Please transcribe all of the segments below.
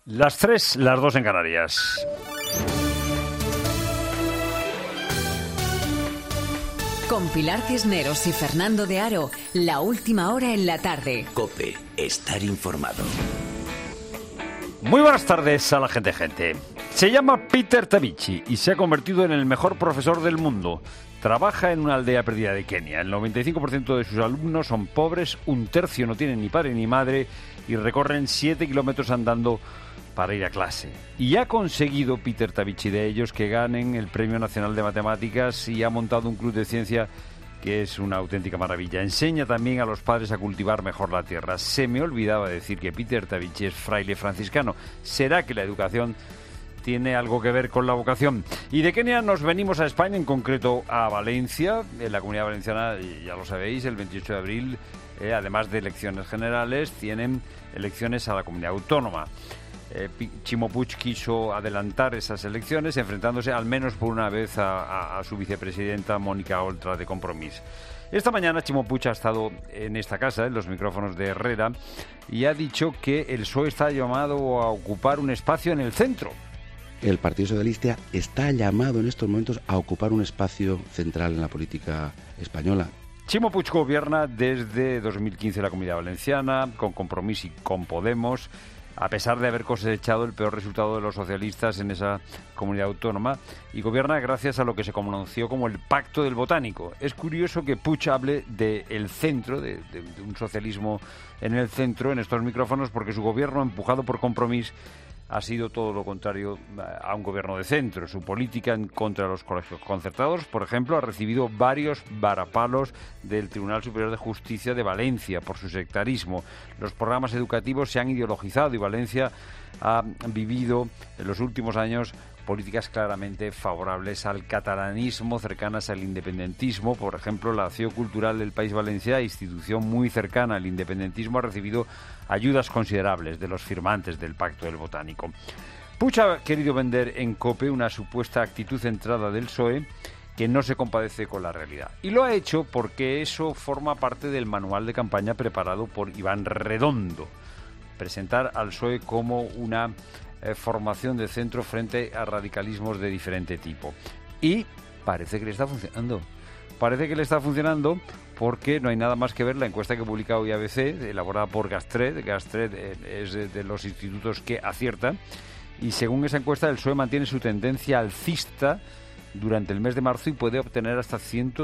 Las 3, las 2 en Canarias. Con Pilar Cisneros y Fernando de Aro, la última hora en la tarde. COPE, estar informado. Muy buenas tardes a la gente. Se llama Peter Tabichi y se ha convertido en el mejor profesor del mundo. Trabaja en una aldea perdida de Kenia. El 95% de sus alumnos son pobres, un tercio no tienen ni padre ni madre y recorren 7 kilómetros andando para ir a clase. Y ha conseguido Peter Tabichi de ellos que ganen el Premio Nacional de Matemáticas y ha montado un club de ciencia que es una auténtica maravilla. Enseña también a los padres a cultivar mejor la tierra. Se me olvidaba decir que Peter Tabichi es fraile franciscano. ¿Será que la educación tiene algo que ver con la vocación? Y de Kenia nos venimos a España, en concreto a Valencia. En la Comunidad Valenciana, ya lo sabéis, el 28 de abril, además de elecciones generales, tienen elecciones a la comunidad autónoma. Ximo Puig quiso adelantar esas elecciones enfrentándose al menos por una vez a su vicepresidenta Mónica Oltra de Compromís. Esta mañana Ximo Puig ha estado en esta casa, en los micrófonos de Herrera, y ha dicho que el PSOE está llamado a ocupar un espacio en el centro. El Partido Socialista está llamado en estos momentos a ocupar un espacio central en la política española. Ximo Puig gobierna desde 2015 la Comunidad Valenciana, con Compromís y con Podemos, a pesar de haber cosechado el peor resultado de los socialistas en esa comunidad autónoma, y gobierna gracias a lo que se conoció como el Pacto del Botánico. Es curioso que Puig hable del centro, de un socialismo en el centro, en estos micrófonos, porque su gobierno, empujado por Compromís, ha sido todo lo contrario a un gobierno de centro. Su política en contra de los colegios concertados, por ejemplo, ha recibido varios varapalos del Tribunal Superior de Justicia de Valencia por su sectarismo. Los programas educativos se han ideologizado y Valencia ha vivido en los últimos años políticas claramente favorables al catalanismo, cercanas al independentismo. Por ejemplo, la Acción Cultural del País Valencià, institución muy cercana al independentismo, ha recibido ayudas considerables de los firmantes del Pacto del Botánico. Puig ha querido vender en COPE una supuesta actitud centrada del PSOE que no se compadece con la realidad. Y lo ha hecho porque eso forma parte del manual de campaña preparado por Iván Redondo. Presentar al PSOE como una formación de centro frente a radicalismos de diferente tipo. Y parece que le está funcionando. Parece que le está funcionando porque no hay nada más que ver la encuesta que ha publicado hoy ABC, elaborada por Gastred. Gastred es de los institutos que aciertan. Y según esa encuesta, el PSOE mantiene su tendencia alcista durante el mes de marzo y puede obtener hasta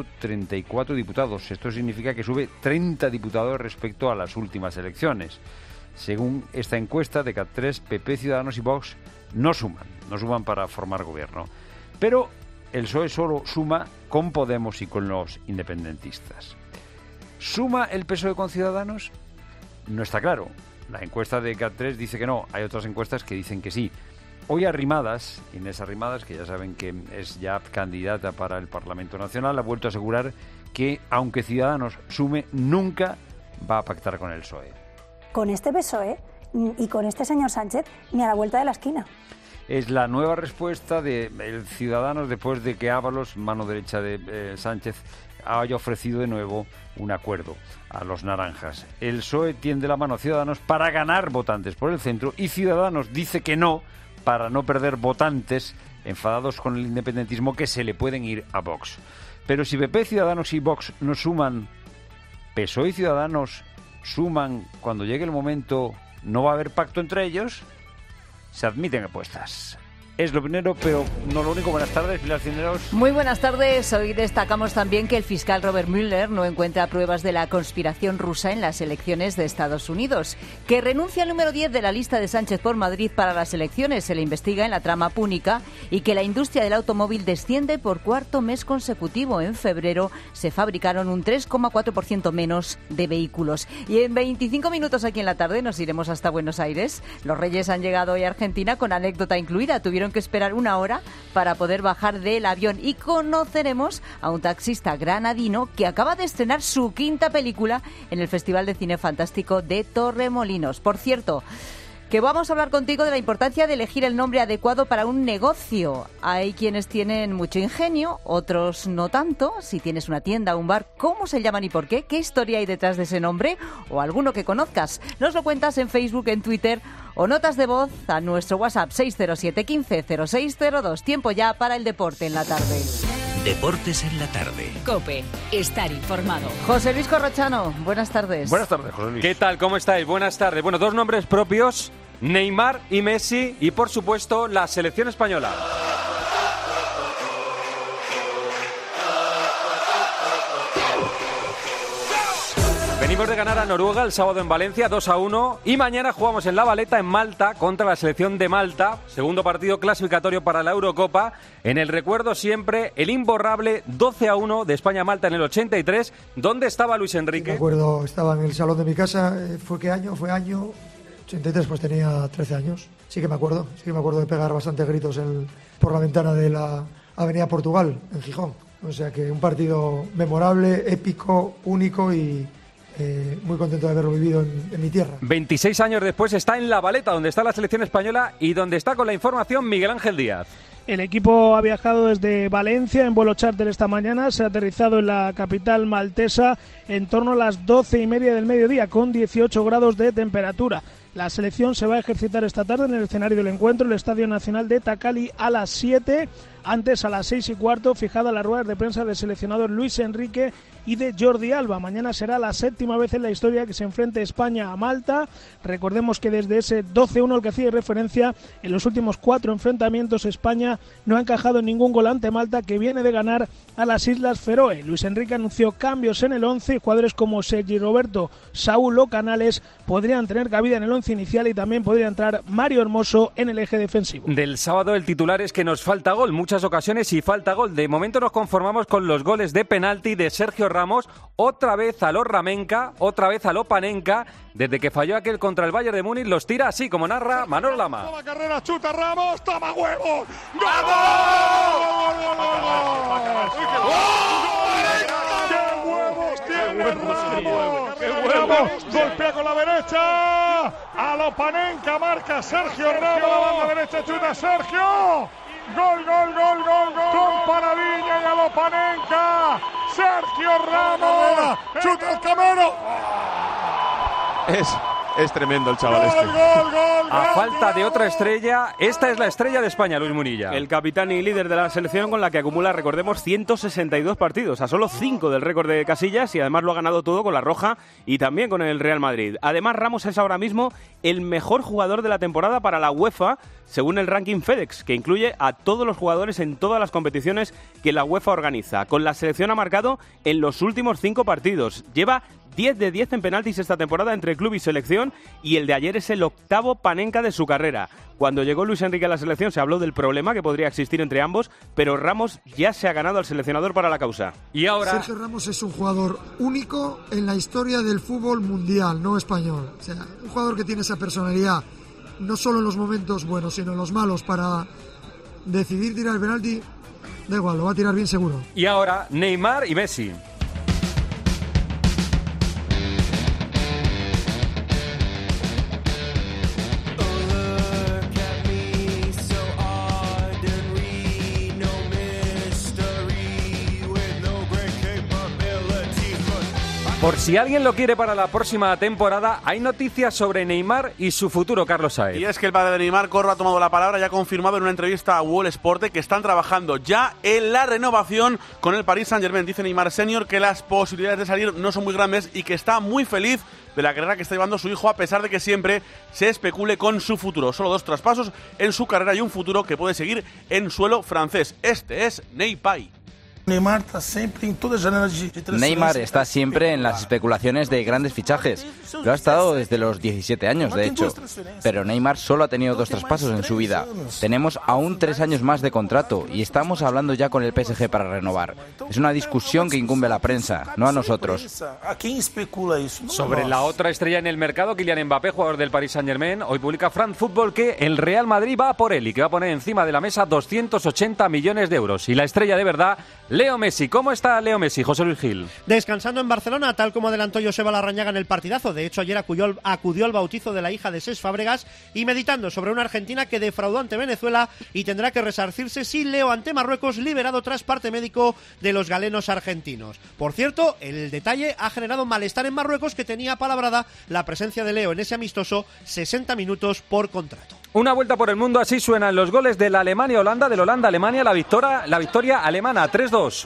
134 diputados. Esto significa que sube 30 diputados respecto a las últimas elecciones. Según esta encuesta de CAT3, PP, Ciudadanos y Vox no suman para formar gobierno. Pero el PSOE solo suma con Podemos y con los independentistas. ¿Suma el PSOE con Ciudadanos? No está claro. La encuesta de CAT3 dice que no. Hay otras encuestas que dicen que sí. Hoy Arrimadas, Inés Arrimadas, que ya saben que es ya candidata para el Parlamento Nacional, ha vuelto a asegurar que, aunque Ciudadanos sume, nunca va a pactar con el PSOE. Con este PSOE y con este señor Sánchez ni a la vuelta de la esquina. Es la nueva respuesta de Ciudadanos después de que Ábalos, mano derecha de Sánchez, haya ofrecido de nuevo un acuerdo a los naranjas. El PSOE tiende la mano a Ciudadanos para ganar votantes por el centro y Ciudadanos dice que no para no perder votantes enfadados con el independentismo que se le pueden ir a Vox. Pero si PP, Ciudadanos y Vox no suman, PSOE y Ciudadanos suman cuando llegue el momento, ¿no va a haber pacto entre ellos? Se admiten apuestas. Es lo primero, pero no lo único. Buenas tardes, Pilar Cisneros. Muy buenas tardes. Hoy destacamos también que el fiscal Robert Mueller no encuentra pruebas de la conspiración rusa en las elecciones de Estados Unidos, que renuncia al número 10 de la lista de Sánchez por Madrid para las elecciones. Se le investiga en la trama púnica y que la industria del automóvil desciende por cuarto mes consecutivo. En febrero se fabricaron un 3,4% menos de vehículos. Y en 25 minutos aquí en la tarde nos iremos hasta Buenos Aires. Los Reyes han llegado hoy a Argentina con anécdota incluida. Tuvieron que esperar una hora para poder bajar del avión y conoceremos a un taxista granadino que acaba de estrenar su quinta película en el Festival de Cine Fantástico de Torremolinos. Por cierto, que vamos a hablar contigo de la importancia de elegir el nombre adecuado para un negocio. Hay quienes tienen mucho ingenio, otros no tanto. Si tienes una tienda o un bar, ¿cómo se llaman y por qué? ¿Qué historia hay detrás de ese nombre? O alguno que conozcas. Nos lo cuentas en Facebook, en Twitter o notas de voz a nuestro WhatsApp 607 15 0602. Tiempo ya para el deporte en la tarde. Deportes en la tarde. COPE. Estar informado. José Luis Corrochano, buenas tardes. Buenas tardes, José Luis. ¿Qué tal? ¿Cómo estáis? Buenas tardes. Bueno, dos nombres propios, Neymar y Messi, y por supuesto la selección española. Venimos de ganar a Noruega el sábado en Valencia 2-1 y mañana jugamos en La Valeta, en Malta, contra la selección de Malta. Segundo partido clasificatorio para la Eurocopa. En el recuerdo siempre el imborrable 12-1 de España-Malta en el 83. ¿Dónde estaba Luis Enrique? Me acuerdo, estaba en el salón de mi casa. ¿Qué año? Fue año 83, pues tenía 13 años. Sí que me acuerdo de pegar bastantes gritos por la ventana de la Avenida Portugal, en Gijón. O sea que un partido memorable, épico, único y muy contento de haberlo vivido en mi tierra. 26 años después está en La Valeta, donde está la selección española y donde está con la información Miguel Ángel Díaz. El equipo ha viajado desde Valencia en vuelo charter esta mañana, se ha aterrizado en la capital maltesa en torno a las 12:30 del mediodía con 18 grados de temperatura. La selección se va a ejercitar esta tarde en el escenario del encuentro, el Estadio Nacional de Takali, a las 7. Antes, a las 6:15, fijada la rueda de prensa del seleccionador Luis Enrique y de Jordi Alba. Mañana será la 7ª vez en la historia que se enfrente España a Malta. Recordemos que desde ese 12-1 al que hacía referencia, en los últimos 4 enfrentamientos España no ha encajado ningún gol ante Malta, que viene de ganar a las Islas Feroe. Luis Enrique anunció cambios en el 11, jugadores como Sergi Roberto, Saúl o Canales podrían tener cabida en el 11 inicial y también podría entrar Mario Hermoso en el eje defensivo. Del sábado el titular es que nos falta gol, muchas ocasiones y falta gol. De momento nos conformamos con los goles de penalti de Sergio Ramos, otra vez a lo Ramenca, otra vez a lo Panenka. Desde que falló aquel contra el Bayern de Múnich los tira así como narra Manolo Lama. La carrera, chuta Ramos, toma huevos. Ramos golpea con la derecha. A lo Panenka marca Sergio Ramos. La banda derecha chuta Sergio. Gol. Con Paradilla y a lo Panenka. Sergio Ramos. Chuta el Camero. Es tremendo el chaval este. A falta de otra estrella, esta es la estrella de España, Luis Munilla. El capitán y líder de la selección, con la que acumula, recordemos, 162 partidos, a solo 5 del récord de Casillas, y además lo ha ganado todo con la Roja y también con el Real Madrid. Además, Ramos es ahora mismo el mejor jugador de la temporada para la UEFA, según el ranking FedEx, que incluye a todos los jugadores en todas las competiciones que la UEFA organiza. Con la selección ha marcado en los últimos 5 partidos. Lleva 10 de 10 en penaltis esta temporada entre club y selección, y el de ayer es el 8º Panenka de su carrera. Cuando llegó Luis Enrique a la selección se habló del problema que podría existir entre ambos, pero Ramos ya se ha ganado al seleccionador para la causa. Y ahora Sergio Ramos es un jugador único en la historia del fútbol mundial, no español. O sea, un jugador que tiene esa personalidad, no solo en los momentos buenos, sino en los malos, para decidir tirar el penalti. Da igual, lo va a tirar bien seguro. Y ahora Neymar y Messi. Por si alguien lo quiere para la próxima temporada, hay noticias sobre Neymar y su futuro, Carlos Saez. Y es que el padre de Neymar, Corro, ha tomado la palabra y ha confirmado en una entrevista a Wall Sport que están trabajando ya en la renovación con el Paris Saint-Germain. Dice Neymar Senior que las posibilidades de salir no son muy grandes y que está muy feliz de la carrera que está llevando su hijo, a pesar de que siempre se especule con su futuro. Solo 2 traspasos en su carrera y un futuro que puede seguir en suelo francés. Este es Neymar. Neymar está siempre en las especulaciones de grandes fichajes. Lo ha estado desde los 17 años, de hecho. Pero Neymar solo ha tenido 2 traspasos en su vida. Tenemos aún 3 años más de contrato y estamos hablando ya con el PSG para renovar. Es una discusión que incumbe a la prensa, no a nosotros. Sobre la otra estrella en el mercado, Kylian Mbappé, jugador del Paris Saint-Germain, hoy publica France Football que el Real Madrid va a por él y que va a poner encima de la mesa 280 millones de euros. Y la estrella de verdad Leo Messi. ¿Cómo está Leo Messi, José Luis Gil? Descansando en Barcelona, tal como adelantó Joseba Larrañaga en el partidazo. De hecho, ayer acudió al bautizo de la hija de Cesc Fàbregas y meditando sobre una Argentina que defraudó ante Venezuela y tendrá que resarcirse sin Leo ante Marruecos, liberado tras parte médico de los galenos argentinos. Por cierto, el detalle ha generado malestar en Marruecos, que tenía palabrada la presencia de Leo en ese amistoso 60 minutos por contrato. Una vuelta por el mundo, así suenan los goles de la Alemania-Holanda, del Holanda-Alemania, la victoria alemana 3-2.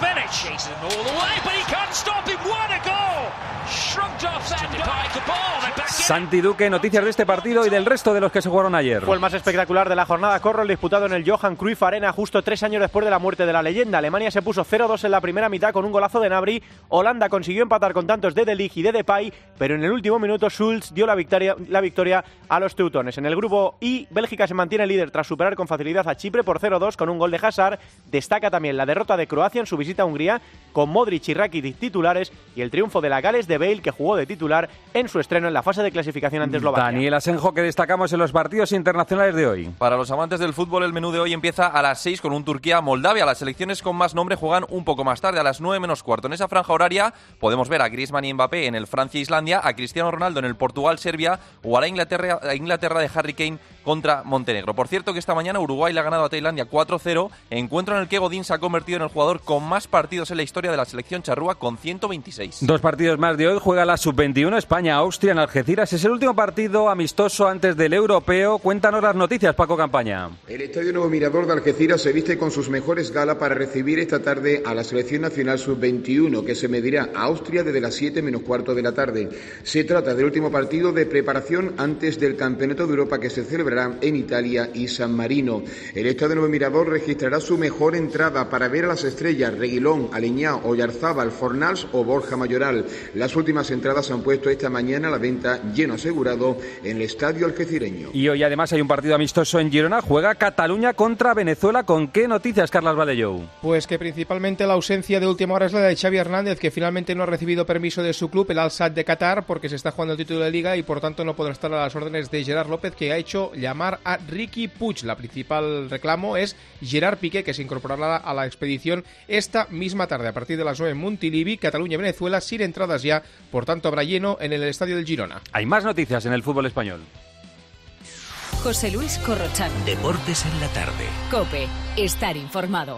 Santi Duque, noticias de este partido y del resto de los que se jugaron ayer. Fue el más espectacular de la jornada, el disputado en el Johan Cruyff Arena justo 3 años después de la muerte de la leyenda. Alemania se puso 0-2 en la primera mitad con un golazo de Gnabry. Holanda consiguió empatar con tantos de De Ligt y de Depay, pero en el último minuto Schulz dio la victoria a los teutones. En el grupo I, Bélgica se mantiene líder tras superar con facilidad a Chipre por 0-2 con un gol de Hazard. Destaca también la derrota de Croacia en su visita a Hungría, con Modric y Rakitic titulares, y el triunfo de la Gales de Bale, que jugó de titular en su estreno en la fase de clasificación ante Eslovaquia. Daniel Asenjo, que destacamos en los partidos internacionales de hoy. Para los amantes del fútbol, el menú de hoy empieza a las 6 con un Turquía-Moldavia. Las selecciones con más nombre juegan un poco más tarde, a las 9 menos cuarto. En esa franja horaria podemos ver a Griezmann y Mbappé en el Francia-Islandia, a Cristiano Ronaldo en el Portugal-Serbia o a la Inglaterra de Harry Kane contra Montenegro. Por cierto, que esta mañana Uruguay le ha ganado a Tailandia 4-0, encuentro en el que Godín se ha convertido en el jugador con más partidos en la historia de la selección charrúa, con 126. 2 partidos más de hoy. Juega la Sub-21, España-Austria en Algeciras. Es el último partido amistoso antes del europeo. Cuéntanos las noticias, Paco Campaña. El Estadio Nuevo Mirador de Algeciras se viste con sus mejores galas para recibir esta tarde a la selección nacional Sub-21, que se medirá a Austria desde las 7 menos cuarto de la tarde. Se trata del último partido de preparación antes del Campeonato de Europa, que se celebrará en Italia y San Marino. El Estadio Nuevo Mirador registrará su mejor entrada para ver a las estrellas Reguilón, Aleñá, Oyarzábal, Fornals o Borja Mayoral. Las últimas entradas se han puesto esta mañana a la venta, lleno asegurado, en el estadio algecireño. Y hoy además hay un partido amistoso en Girona. Juega Cataluña contra Venezuela. ¿Con qué noticias, Carlas Badellou? Pues que principalmente la ausencia de última hora es la de Xavi Hernández, que finalmente no ha recibido permiso de su club, el Al-Sadd de Qatar, porque se está jugando el título de Liga y por tanto no podrá estar a las órdenes de Gerard López, que ha hecho llamar a Riqui Puig. La principal reclamo es Gerard Piqué, que se incorporará a la expedición esta misma tarde a partir de las 9 en Montilivi. Cataluña y Venezuela sin entradas ya, por tanto habrá lleno en el estadio del Girona. Hay más noticias en el fútbol español. José Luis Corrochano. Deportes en la tarde. COPE. Estar informado.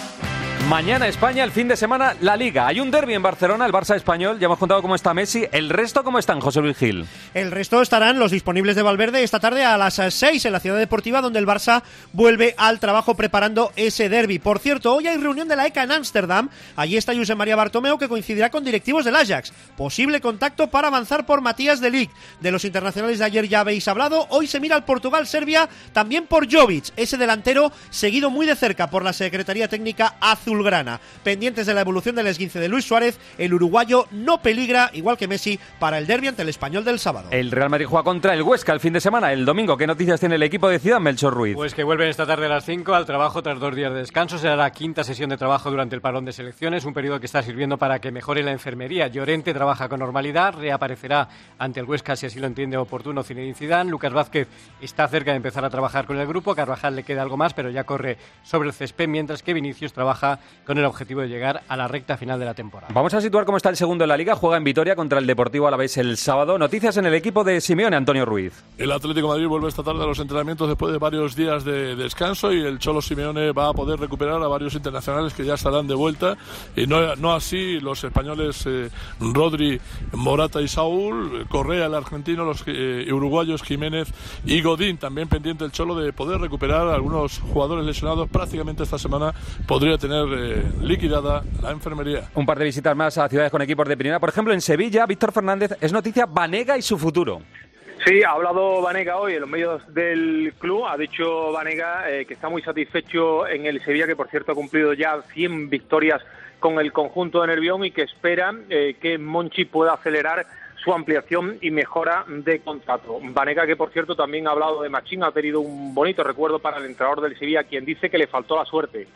Mañana España, el fin de semana la Liga. Hay un derbi en Barcelona, el Barça español. Ya hemos contado cómo está Messi. ¿El resto cómo están, José Luis Gil? El resto estarán los disponibles de Valverde esta tarde a las 6 en la Ciudad Deportiva, donde el Barça vuelve al trabajo preparando ese derbi. Por cierto, hoy hay reunión de la ECA en Ámsterdam. Allí está Josep María Bartomeu, que coincidirá con directivos del Ajax. Posible contacto para avanzar por Matías de Ligt. De los internacionales de ayer ya habéis hablado. Hoy se mira al Portugal-Serbia, también por Jovic, ese delantero seguido muy de cerca por la Secretaría Técnica azulgrana. Pendientes de la evolución del esguince de Luis Suárez, el uruguayo no peligra, igual que Messi, para el derbi ante el Español del sábado. El Real Madrid juega contra el Huesca el fin de semana, el domingo. ¿Qué noticias tiene el equipo de Zidane, Melchor Ruiz? Pues que vuelven esta tarde a las 5 al trabajo tras 2 días de descanso. Será la quinta sesión de trabajo durante el parón de selecciones, un periodo que está sirviendo para que mejore la enfermería. Llorente trabaja con normalidad, reaparecerá ante el Huesca si así lo entiende oportuno Zinedine Zidane. Lucas Vázquez está cerca de empezar a trabajar con el grupo. Carvajal le queda algo más, pero ya corre sobre el césped, mientras que Vinicius trabaja con el objetivo de llegar a la recta final de la temporada. Vamos a situar cómo está el segundo de la Liga. Juega en Vitoria contra el Deportivo Alavés el sábado. Noticias en el equipo de Simeone, Antonio Ruiz. El Atlético de Madrid vuelve esta tarde a los entrenamientos después de varios días de descanso y el Cholo Simeone va a poder recuperar a varios internacionales que ya estarán de vuelta y no así los españoles Rodri, Morata y Saúl, Correa el argentino, los uruguayos Jiménez y Godín. También pendiente el Cholo de poder recuperar a algunos jugadores lesionados. Prácticamente esta semana podría tener liquidada la enfermería. Un par de visitas más a ciudades con equipos de primera. Por ejemplo, en Sevilla, Víctor Fernández, es noticia Banega y su futuro. Sí, ha hablado Banega hoy en los medios del club. Ha dicho Banega que está muy satisfecho en el Sevilla, que por cierto ha cumplido ya 100 victorias con el conjunto de Nervión y que espera que Monchi pueda acelerar su ampliación y mejora de contrato. Banega, que por cierto también ha hablado de Machín, ha tenido un bonito recuerdo para el entrenador del Sevilla, quien dice que le faltó la suerte.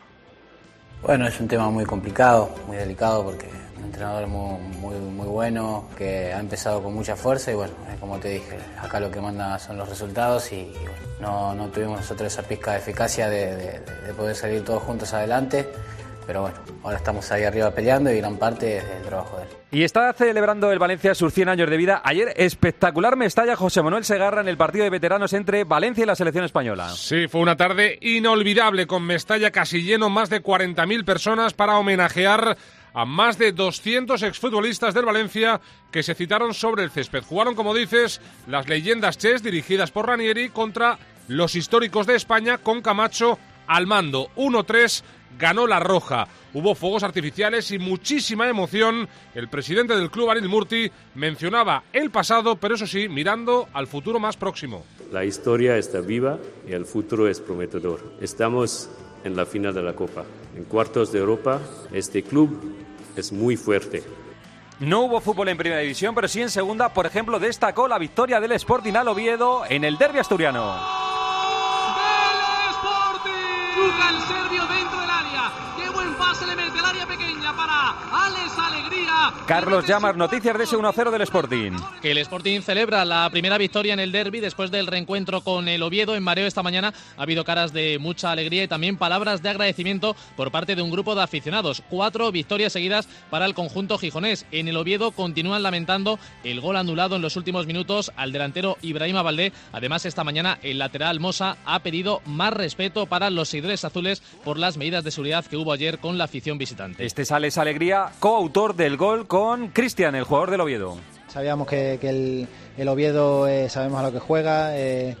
Bueno, es un tema muy complicado, muy delicado, porque es un entrenador muy bueno, que ha empezado con mucha fuerza y bueno, como te dije, acá lo que manda son los resultados y bueno, no tuvimos nosotros esa pizca de eficacia de poder salir todos juntos adelante, pero bueno, ahora estamos ahí arriba peleando y gran parte es del trabajo de él. Y está celebrando el Valencia sus 100 años de vida. Ayer, espectacular Mestalla José Manuel Segarra en el partido de veteranos entre Valencia y la selección española. Sí, fue una tarde inolvidable con Mestalla casi lleno, más de 40.000 personas para homenajear a más de 200 exfutbolistas del Valencia que se citaron sobre el césped. Jugaron, como dices, las leyendas chess dirigidas por Ranieri contra los históricos de España con Camacho al mando. 1-3 ganó la Roja. Hubo fuegos artificiales y muchísima emoción. El presidente del club, Anil Murti, mencionaba el pasado, pero eso sí, mirando al futuro más próximo. La historia está viva y el futuro es prometedor. Estamos en la final de la Copa. En cuartos de Europa, este club es muy fuerte. No hubo fútbol en primera división, pero sí en segunda. Por ejemplo, destacó la victoria del Sporting al Oviedo en el derbi asturiano. Chuca el serbio dentro del área. Qué buen pase le mete al área pequeña para Alex Alegría. Carlos Llamas, noticias de ese 1-0 del Sporting. Que el Sporting celebra la primera victoria en el derbi después del reencuentro con el Oviedo en mareo esta mañana. Ha habido caras de mucha alegría y también palabras de agradecimiento por parte de un grupo de aficionados. 4 victorias seguidas para el conjunto gijonés. En el Oviedo continúan lamentando el gol anulado en los últimos minutos al delantero Ibrahima Valdé. Además, esta mañana el lateral Mosa ha pedido más respeto para los seguidores azules por las medidas de seguridad que hubo ayer con la afición visitante. Este es Alex Alegría, coautor del gol con Cristian, el jugador del Oviedo. Sabíamos que el Oviedo sabemos a lo que juega,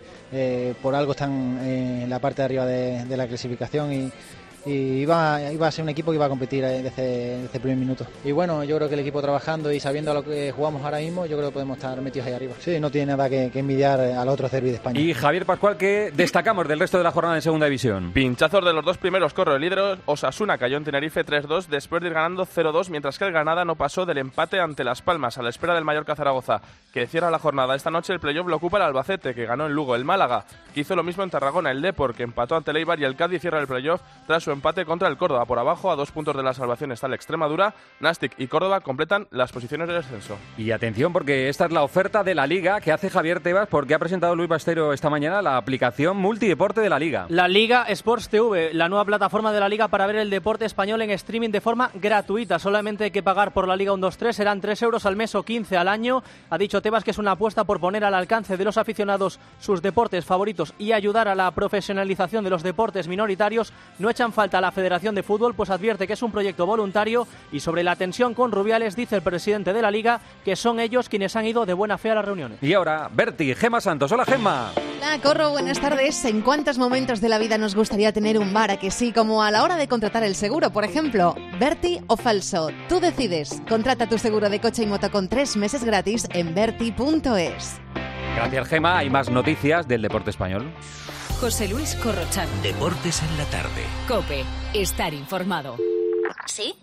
por algo están en la parte de arriba de la clasificación y iba a ser un equipo que iba a competir desde el primer minuto. Y bueno, yo creo que el equipo trabajando y sabiendo a lo que jugamos ahora mismo, yo creo que podemos estar metidos ahí arriba. Sí, no tiene nada que envidiar al otro derbi de España. Y Javier Pascual, ¿qué destacamos del resto de la jornada en segunda división? Pinchazos de los dos primeros líderes. Osasuna cayó en Tenerife 3-2 después de ir ganando 0-2, mientras que el Granada no pasó del empate ante Las Palmas a la espera del Mallorca Zaragoza, que cierra la jornada. Esta noche el playoff lo ocupa el Albacete, que ganó en Lugo. El Málaga, que hizo lo mismo en Tarragona. El Depor, que empató ante el Eibar, y el Cádiz cierra el playoff tras su empate contra el Córdoba. Por abajo, a 2 puntos de la salvación, está el Extremadura. Nastic y Córdoba completan las posiciones del descenso. Y atención, porque esta es la oferta de la Liga que hace Javier Tebas, porque ha presentado Luis Bastero esta mañana la aplicación multideporte de la Liga. La Liga Sports TV, la nueva plataforma de la Liga para ver el deporte español en streaming de forma gratuita. Solamente hay que pagar por la Liga 1-2-3, serán 3 euros al mes o 15 al año. Ha dicho Tebas que es una apuesta por poner al alcance de los aficionados sus deportes favoritos y ayudar a la profesionalización de los deportes minoritarios. No echan falta a la Federación de Fútbol, pues advierte que es un proyecto voluntario. Y sobre la tensión con Rubiales, dice el presidente de la Liga que son ellos quienes han ido de buena fe a las reuniones. Y ahora, Berti, Gemma Santos. Hola, Gemma. Hola, Corro, buenas tardes. ¿En cuántos momentos de la vida nos gustaría tener un bar, a que sí? Como a la hora de contratar el seguro, por ejemplo. Berti o falso, tú decides. Contrata tu seguro de coche y moto con 3 meses gratis en berti.es. Gracias, Gemma. Hay más noticias del deporte español. José Luis Corrochano. Deportes en la tarde. COPE. Estar informado. ¿Sí?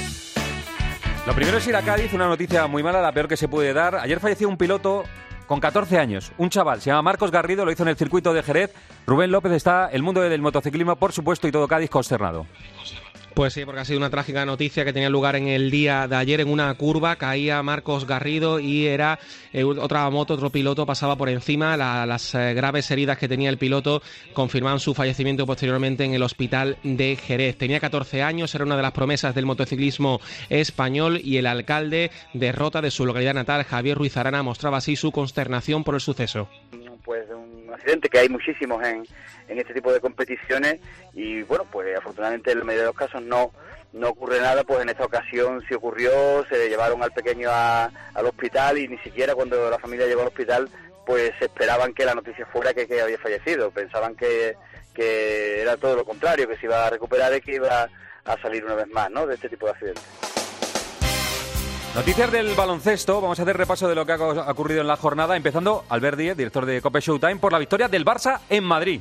Lo primero es ir a Cádiz, una noticia muy mala, la peor que se puede dar. Ayer falleció un piloto con 14 años, un chaval, se llama Marcos Garrido, lo hizo en el circuito de Jerez. Rubén López, está el mundo del motociclismo, por supuesto, y todo Cádiz consternado. Pues sí, porque ha sido una trágica noticia que tenía lugar en el día de ayer. En una curva caía Marcos Garrido y era otra moto, otro piloto pasaba por encima. Las graves heridas que tenía el piloto confirmaban su fallecimiento posteriormente en el hospital de Jerez. Tenía 14 años, era una de las promesas del motociclismo español, y el alcalde de Rota, de su localidad natal, Javier Ruiz Arana, mostraba así su consternación por el suceso. Pues un accidente que hay muchísimos en este tipo de competiciones, y bueno, pues afortunadamente en la mayoría de los casos no ocurre nada. Pues en esta ocasión sí ocurrió, se llevaron al pequeño al hospital, y ni siquiera cuando la familia llegó al hospital pues esperaban que la noticia fuera que había fallecido. Pensaban que era todo lo contrario, que se iba a recuperar y que iba a salir una vez más, ¿no?, de este tipo de accidentes. Noticias del baloncesto, vamos a hacer repaso de lo que ha ocurrido en la jornada, empezando Albert Díez, director de COPE Showtime, por la victoria del Barça en Madrid.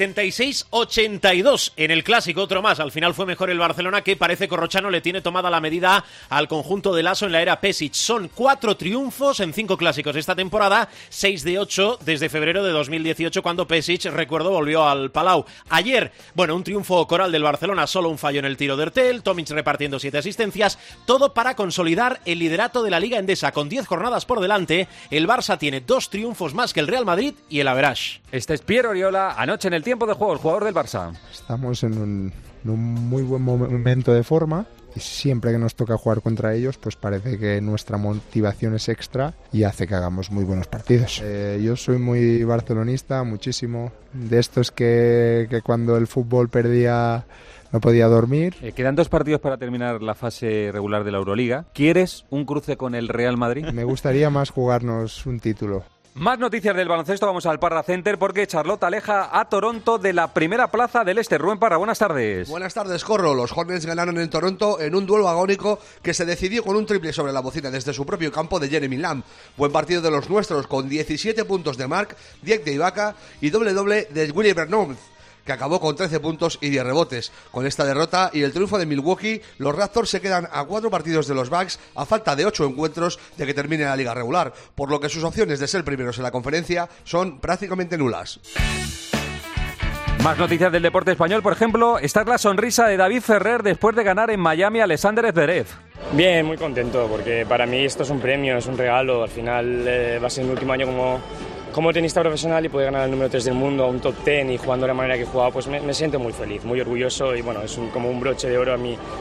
76-82 en el Clásico, otro más. Al final fue mejor el Barcelona, que parece Corrochano le tiene tomada la medida al conjunto de Lasso en la era Pesic. Son 4 triunfos en 5 clásicos esta temporada, 6 de 8 desde febrero de 2018, cuando Pesic, recuerdo, volvió al Palau. Ayer, bueno, un triunfo coral del Barcelona, solo un fallo en el tiro de Ertel, Tomic repartiendo 7 asistencias, todo para consolidar el el liderato de la Liga Endesa. Con 10 jornadas por delante, el Barça tiene 2 triunfos más que el Real Madrid y el average. Este es Piero Oriola, anoche en el tiempo de juego, el jugador del Barça. Estamos en un muy buen momento de forma. Y siempre que nos toca jugar contra ellos, pues parece que nuestra motivación es extra y hace que hagamos muy buenos partidos. Yo soy muy barcelonista, muchísimo. De estos que cuando el fútbol perdía no podía dormir. Quedan 2 partidos para terminar la fase regular de la Euroliga. ¿Quieres un cruce con el Real Madrid? Me gustaría más jugarnos un título. Más noticias del baloncesto, vamos al Parra Center porque Charlotte aleja a Toronto de la primera plaza del este. Rubén Parra, buenas tardes. Buenas tardes, Corro. Los Hornets ganaron en Toronto en un duelo agónico que se decidió con un triple sobre la bocina desde su propio campo de Jeremy Lamb. Buen partido de los nuestros con 17 puntos de Mark, 10 de Ibaka y doble de Willie Vernon, que acabó con 13 puntos y 10 rebotes. Con esta derrota y el triunfo de Milwaukee, los Raptors se quedan a 4 partidos de los Bucks a falta de 8 encuentros de que termine la liga regular, por lo que sus opciones de ser primeros en la conferencia son prácticamente nulas. Más noticias del deporte español, por ejemplo, esta es la sonrisa de David Ferrer después de ganar en Miami a Alexander Zverev. Bien, muy contento, porque para mí esto es un premio, es un regalo. Al final va a ser mi último año como tenista profesional y poder ganar el número 3 del mundo, un top 10 y jugando de la manera que he jugado, pues me siento muy feliz, muy orgulloso y bueno, es como un broche de oro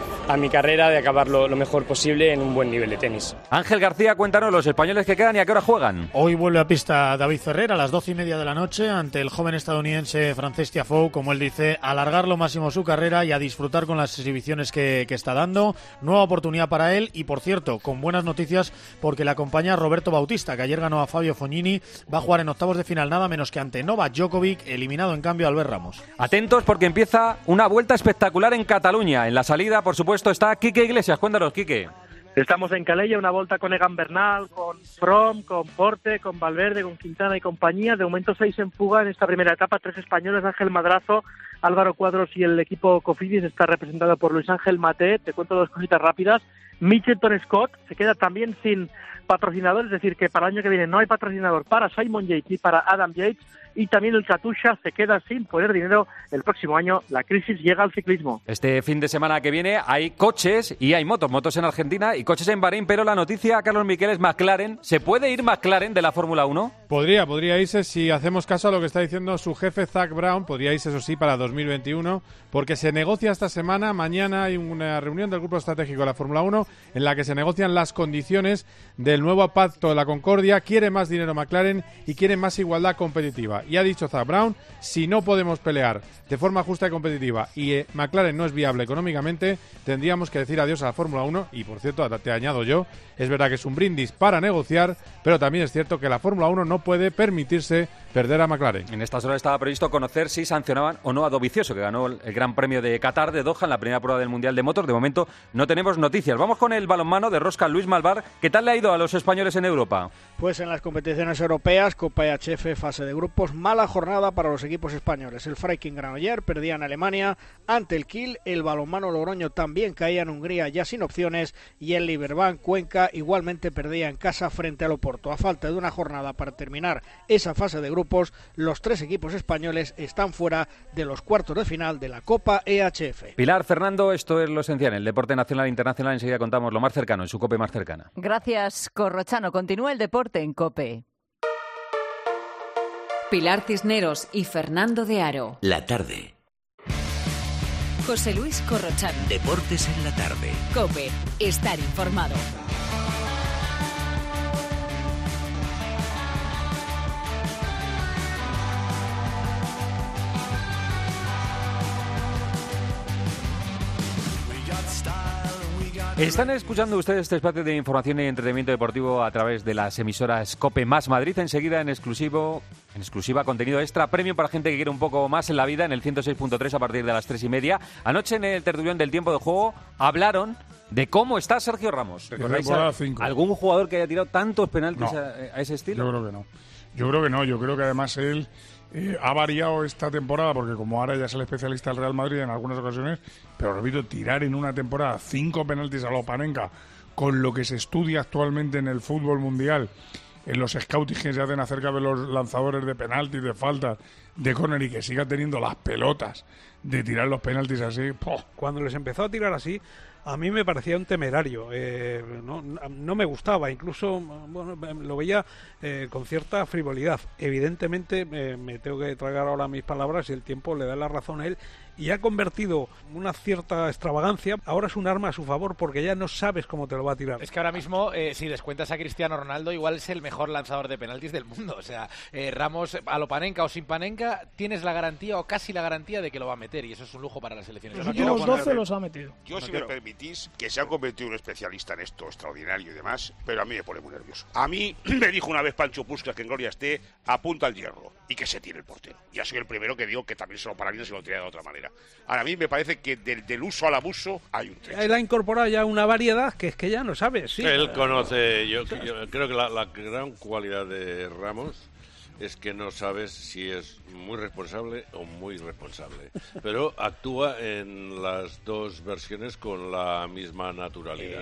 a mi carrera de acabar lo mejor posible en un buen nivel de tenis. Ángel García, cuéntanos los españoles que quedan y a qué hora juegan. Hoy vuelve a pista David Ferrer a las 12:30 de la noche ante el joven estadounidense Frances Tiafoe, como él dice, a alargar lo máximo su carrera y a disfrutar con las exhibiciones que está dando. Nueva oportunidad para él y, por cierto, con buenas noticias porque le acompaña Roberto Bautista, que ayer ganó a Fabio Fognini, va a jugar en octavos de final nada menos que ante Novak Djokovic, eliminado en cambio Albert Ramos. Atentos porque empieza una vuelta espectacular en Cataluña. En la salida, por supuesto, está Quique Iglesias. Cuéntanos, Quique. Estamos en Calella, una vuelta con Egan Bernal, con Fromm, con Porte, con Valverde, con Quintana y compañía. De momento 6 en fuga en esta primera etapa, 3 españoles, Ángel Madrazo, Álvaro Cuadros y el equipo Cofidis está representado por Luis Ángel Mate. Te cuento 2 cositas rápidas. Mitchelton Scott se queda también sin patrocinador, es decir, que para el año que viene no hay patrocinador para Simon Yates y para Adam Yates, y también el Katusha se queda sin poner dinero el próximo año. La crisis llega al ciclismo. Este fin de semana que viene hay coches y hay motos en Argentina y coches en Bahrein, pero la noticia, Carlos Miquel, es McLaren. ¿Se puede ir McLaren de la Fórmula 1? Podría irse, si hacemos caso a lo que está diciendo su jefe Zak Brown, podría irse, eso sí, para 2021, porque se negocia esta semana. Mañana hay una reunión del Grupo Estratégico de la Fórmula 1 en la que se negocian las condiciones del nuevo Pacto de la Concordia. Quiere más dinero McLaren y quiere más igualdad competitiva. Y ha dicho Zak Brown, si no podemos pelear de forma justa y competitiva y McLaren no es viable económicamente, tendríamos que decir adiós a la Fórmula 1. Y por cierto, te añado yo, es verdad que es un brindis para negociar, pero también es cierto que la Fórmula 1 no puede permitirse perder a McLaren. En estas horas estaba previsto conocer si sancionaban o no a Dovizioso, que ganó el Gran Premio de Qatar de Doha en la primera prueba del Mundial de Motos. De momento no tenemos noticias. Vamos con el balonmano de Rosca. Luis Malvar, ¿qué tal le ha ido a los españoles en Europa? Pues en las competiciones europeas, Copa EHF, fase de grupos, mala jornada para los equipos españoles. El Freiking Granollers perdía en Alemania ante el Kiel, el balonmano Logroño también caía en Hungría ya sin opciones y el Liberbank Cuenca igualmente perdía en casa frente al Oporto. A falta de una jornada para terminar esa fase de grupos, los 3 equipos españoles están fuera de los cuartos de final de la Copa EHF. Pilar, Fernando, esto es lo esencial. El deporte nacional e internacional, enseguida contamos lo más cercano, en su COPE más cercana. Gracias, Corrochano. Continúa el deporte en COPE. Pilar Cisneros y Fernando de Aro. La tarde. José Luis Corrochano. Deportes en la tarde. COPE. Estar informado. Están escuchando ustedes este espacio de información y entretenimiento deportivo a través de las emisoras COPE más Madrid. Enseguida en exclusiva contenido extra, premio para gente que quiere un poco más en la vida en el 106.3 a partir de las 3:30. Anoche en el tertulión del tiempo de juego hablaron de cómo está Sergio Ramos. ¿Recordáis algún jugador que haya tirado tantos penaltis a ese estilo? Yo creo que no. Yo creo que además él ha variado esta temporada, porque como ahora ya es el especialista del Real Madrid en algunas ocasiones, pero repito, tirar en una temporada 5 penaltis a Lopanenka, con lo que se estudia actualmente en el fútbol mundial, en los scoutings que se hacen acerca de los lanzadores de penaltis, de faltas, de córner y que siga teniendo las pelotas de tirar los penaltis así. ¡Poh! Cuando les empezó a tirar así, a mí me parecía un temerario, no me gustaba, incluso bueno, lo veía con cierta frivolidad. Evidentemente me tengo que tragar ahora mis palabras y el tiempo le da la razón a él, y ha convertido una cierta extravagancia, ahora es un arma a su favor porque ya no sabes cómo te lo va a tirar. Es que ahora mismo, si descuentas a Cristiano Ronaldo, igual es el mejor lanzador de penaltis del mundo. O sea, Ramos, a lo Panenka o sin Panenka, tienes la garantía o casi la garantía de que lo va a meter, y eso es un lujo para las selecciones. Los últimos 12 los ha metido. Yo, si me permitís, que se ha convertido en un especialista en esto, extraordinario y demás, pero a mí me pone muy nervioso. A mí me dijo una vez Pancho Puskas, que en gloria esté, apunta al hierro y que se tire el portero. Ya soy el primero que digo que también se lo paraliza y se lo tira de otra manera. Ahora, a mí me parece que del uso al abuso hay un trecho. Él ha incorporado ya una variedad que es que ya no sabes. Sí. Él conoce, yo creo que la gran cualidad de Ramos es que no sabes si es muy responsable o muy irresponsable, pero actúa en las dos versiones con la misma naturalidad.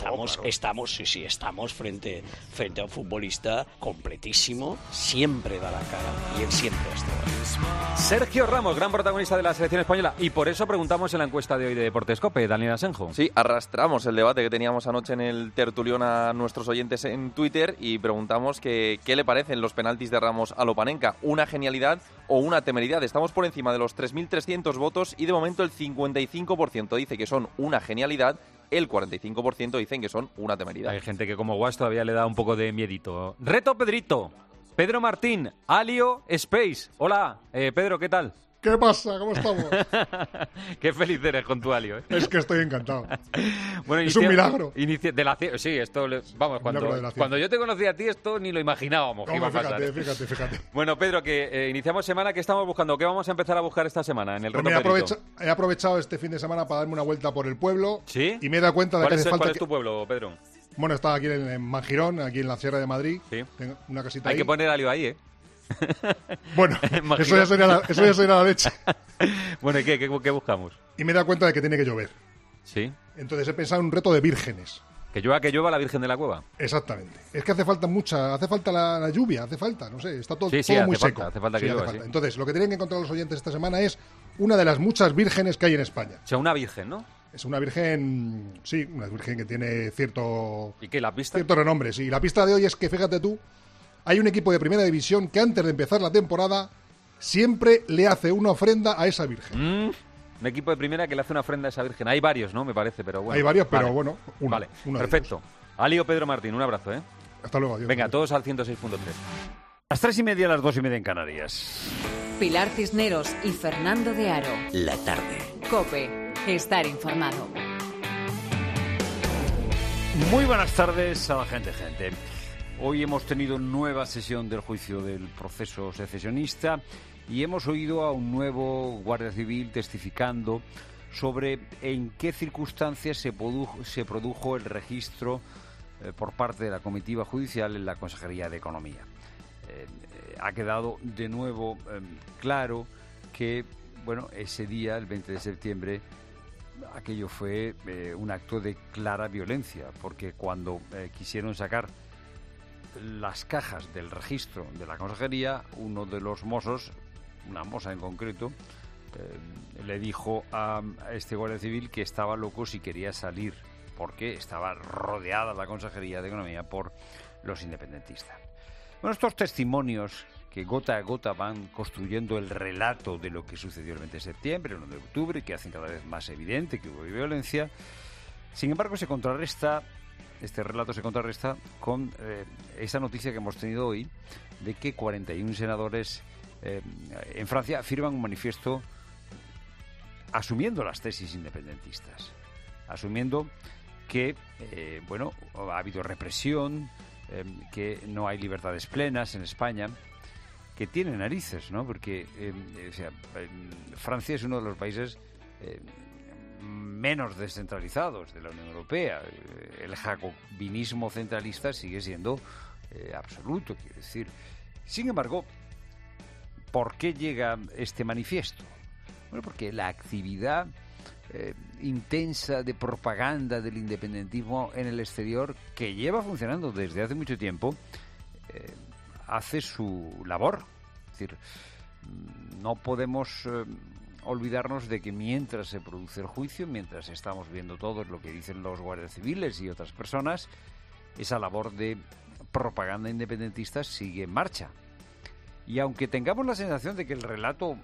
Estamos frente a un futbolista completísimo, siempre da la cara y él siempre ha estado ahí. Sergio Ramos, gran protagonista de la selección española, y por eso preguntamos en la encuesta de hoy de Deportes COPE, Daniel Asenjo. Sí, arrastramos el debate que teníamos anoche en el tertulión a nuestros oyentes en Twitter y preguntamos qué le parecen los penaltis de Ramos a lo Panenka, una genialidad o una temeridad. Estamos por encima de los 3.300 votos y de momento el 55% dice que son una genialidad, el 45% dicen que son una temeridad. Hay gente que como Guas todavía le da un poco de miedito. Reto Pedrito, Pedro Martín, Alio Space. Hola, Pedro, ¿qué tal? ¿Qué pasa? ¿Cómo estamos? Qué feliz eres con tu Alio, ¿eh? Es que estoy encantado. Bueno, es un milagro. Sí, esto, vamos, cuando yo te conocí a ti, esto ni lo imaginábamos que iba a pasar. Fíjate. Bueno, Pedro, que iniciamos semana, ¿qué estamos buscando? ¿Qué vamos a empezar a buscar esta semana en el Reto Pedrito? He aprovechado este fin de semana para darme una vuelta por el pueblo. ¿Sí? Y me he dado cuenta de que hace falta... ¿Cuál es tu pueblo, Pedro? Bueno, estaba aquí en Manjirón, aquí en la Sierra de Madrid. Sí. Tengo una casita Hay que poner Alio ahí, ¿eh? Bueno, eso ya sería la leche. Bueno, ¿y qué buscamos? Y me he dado cuenta de que tiene que llover. Sí. Entonces he pensado en un reto de vírgenes. Que llueva la Virgen de la Cueva. Exactamente. Es que hace falta la lluvia, no sé, está todo muy seco. Hace falta que llueva, sí. Entonces, lo que tienen que encontrar los oyentes esta semana es una de las muchas vírgenes que hay en España. O sea, una virgen, ¿no? Es una virgen, sí, una virgen que tiene cierto... ¿Y qué, la pista? Cierto renombre, sí. La pista de hoy es que, fíjate tú, hay un equipo de primera división que antes de empezar la temporada siempre le hace una ofrenda a esa virgen. Un equipo de primera que le hace una ofrenda a esa virgen. Hay varios, ¿no? Me parece, pero bueno. Hay varios, pero vale. Bueno, uno. Vale, perfecto. Alio Pedro Martín, un abrazo, ¿eh? Hasta luego, adiós. Venga, todos al 106.3. Las 3:30, las 2:30 en Canarias. Pilar Cisneros y Fernando de Aro. La tarde. COPE. Estar informado. Muy buenas tardes a la gente. Hoy hemos tenido nueva sesión del juicio del proceso secesionista y hemos oído a un nuevo guardia civil testificando sobre en qué circunstancias se produjo el registro por parte de la comitiva judicial en la Consejería de Economía. Ha quedado de nuevo claro que, bueno, ese día, el 20 de septiembre, aquello fue un acto de clara violencia, porque cuando quisieron sacar las cajas del registro de la consejería, uno de los mozos, una moza en concreto, le dijo a este guardia civil que estaba loco si quería salir, porque estaba rodeada la Consejería de Economía por los independentistas. Bueno, estos testimonios que gota a gota van construyendo el relato de lo que sucedió el 20 de septiembre, el 1 de octubre, que hacen cada vez más evidente que hubo violencia. Sin embargo, este relato se contrarresta con esa noticia que hemos tenido hoy de que 41 senadores en Francia firman un manifiesto asumiendo las tesis independentistas, asumiendo que ha habido represión, que no hay libertades plenas en España, que tiene narices, ¿no? Porque Francia es uno de los países menos descentralizados de la Unión Europea. El jacobinismo centralista sigue siendo absoluto, quiero decir. Sin embargo, ¿por qué llega este manifiesto? Bueno, porque la actividad intensa de propaganda del independentismo en el exterior, que lleva funcionando desde hace mucho tiempo, hace su labor. Es decir, no podemos olvidarnos de que mientras se produce el juicio, mientras estamos viendo todo lo que dicen los guardias civiles y otras personas, esa labor de propaganda independentista sigue en marcha. Y aunque tengamos la sensación de que el relato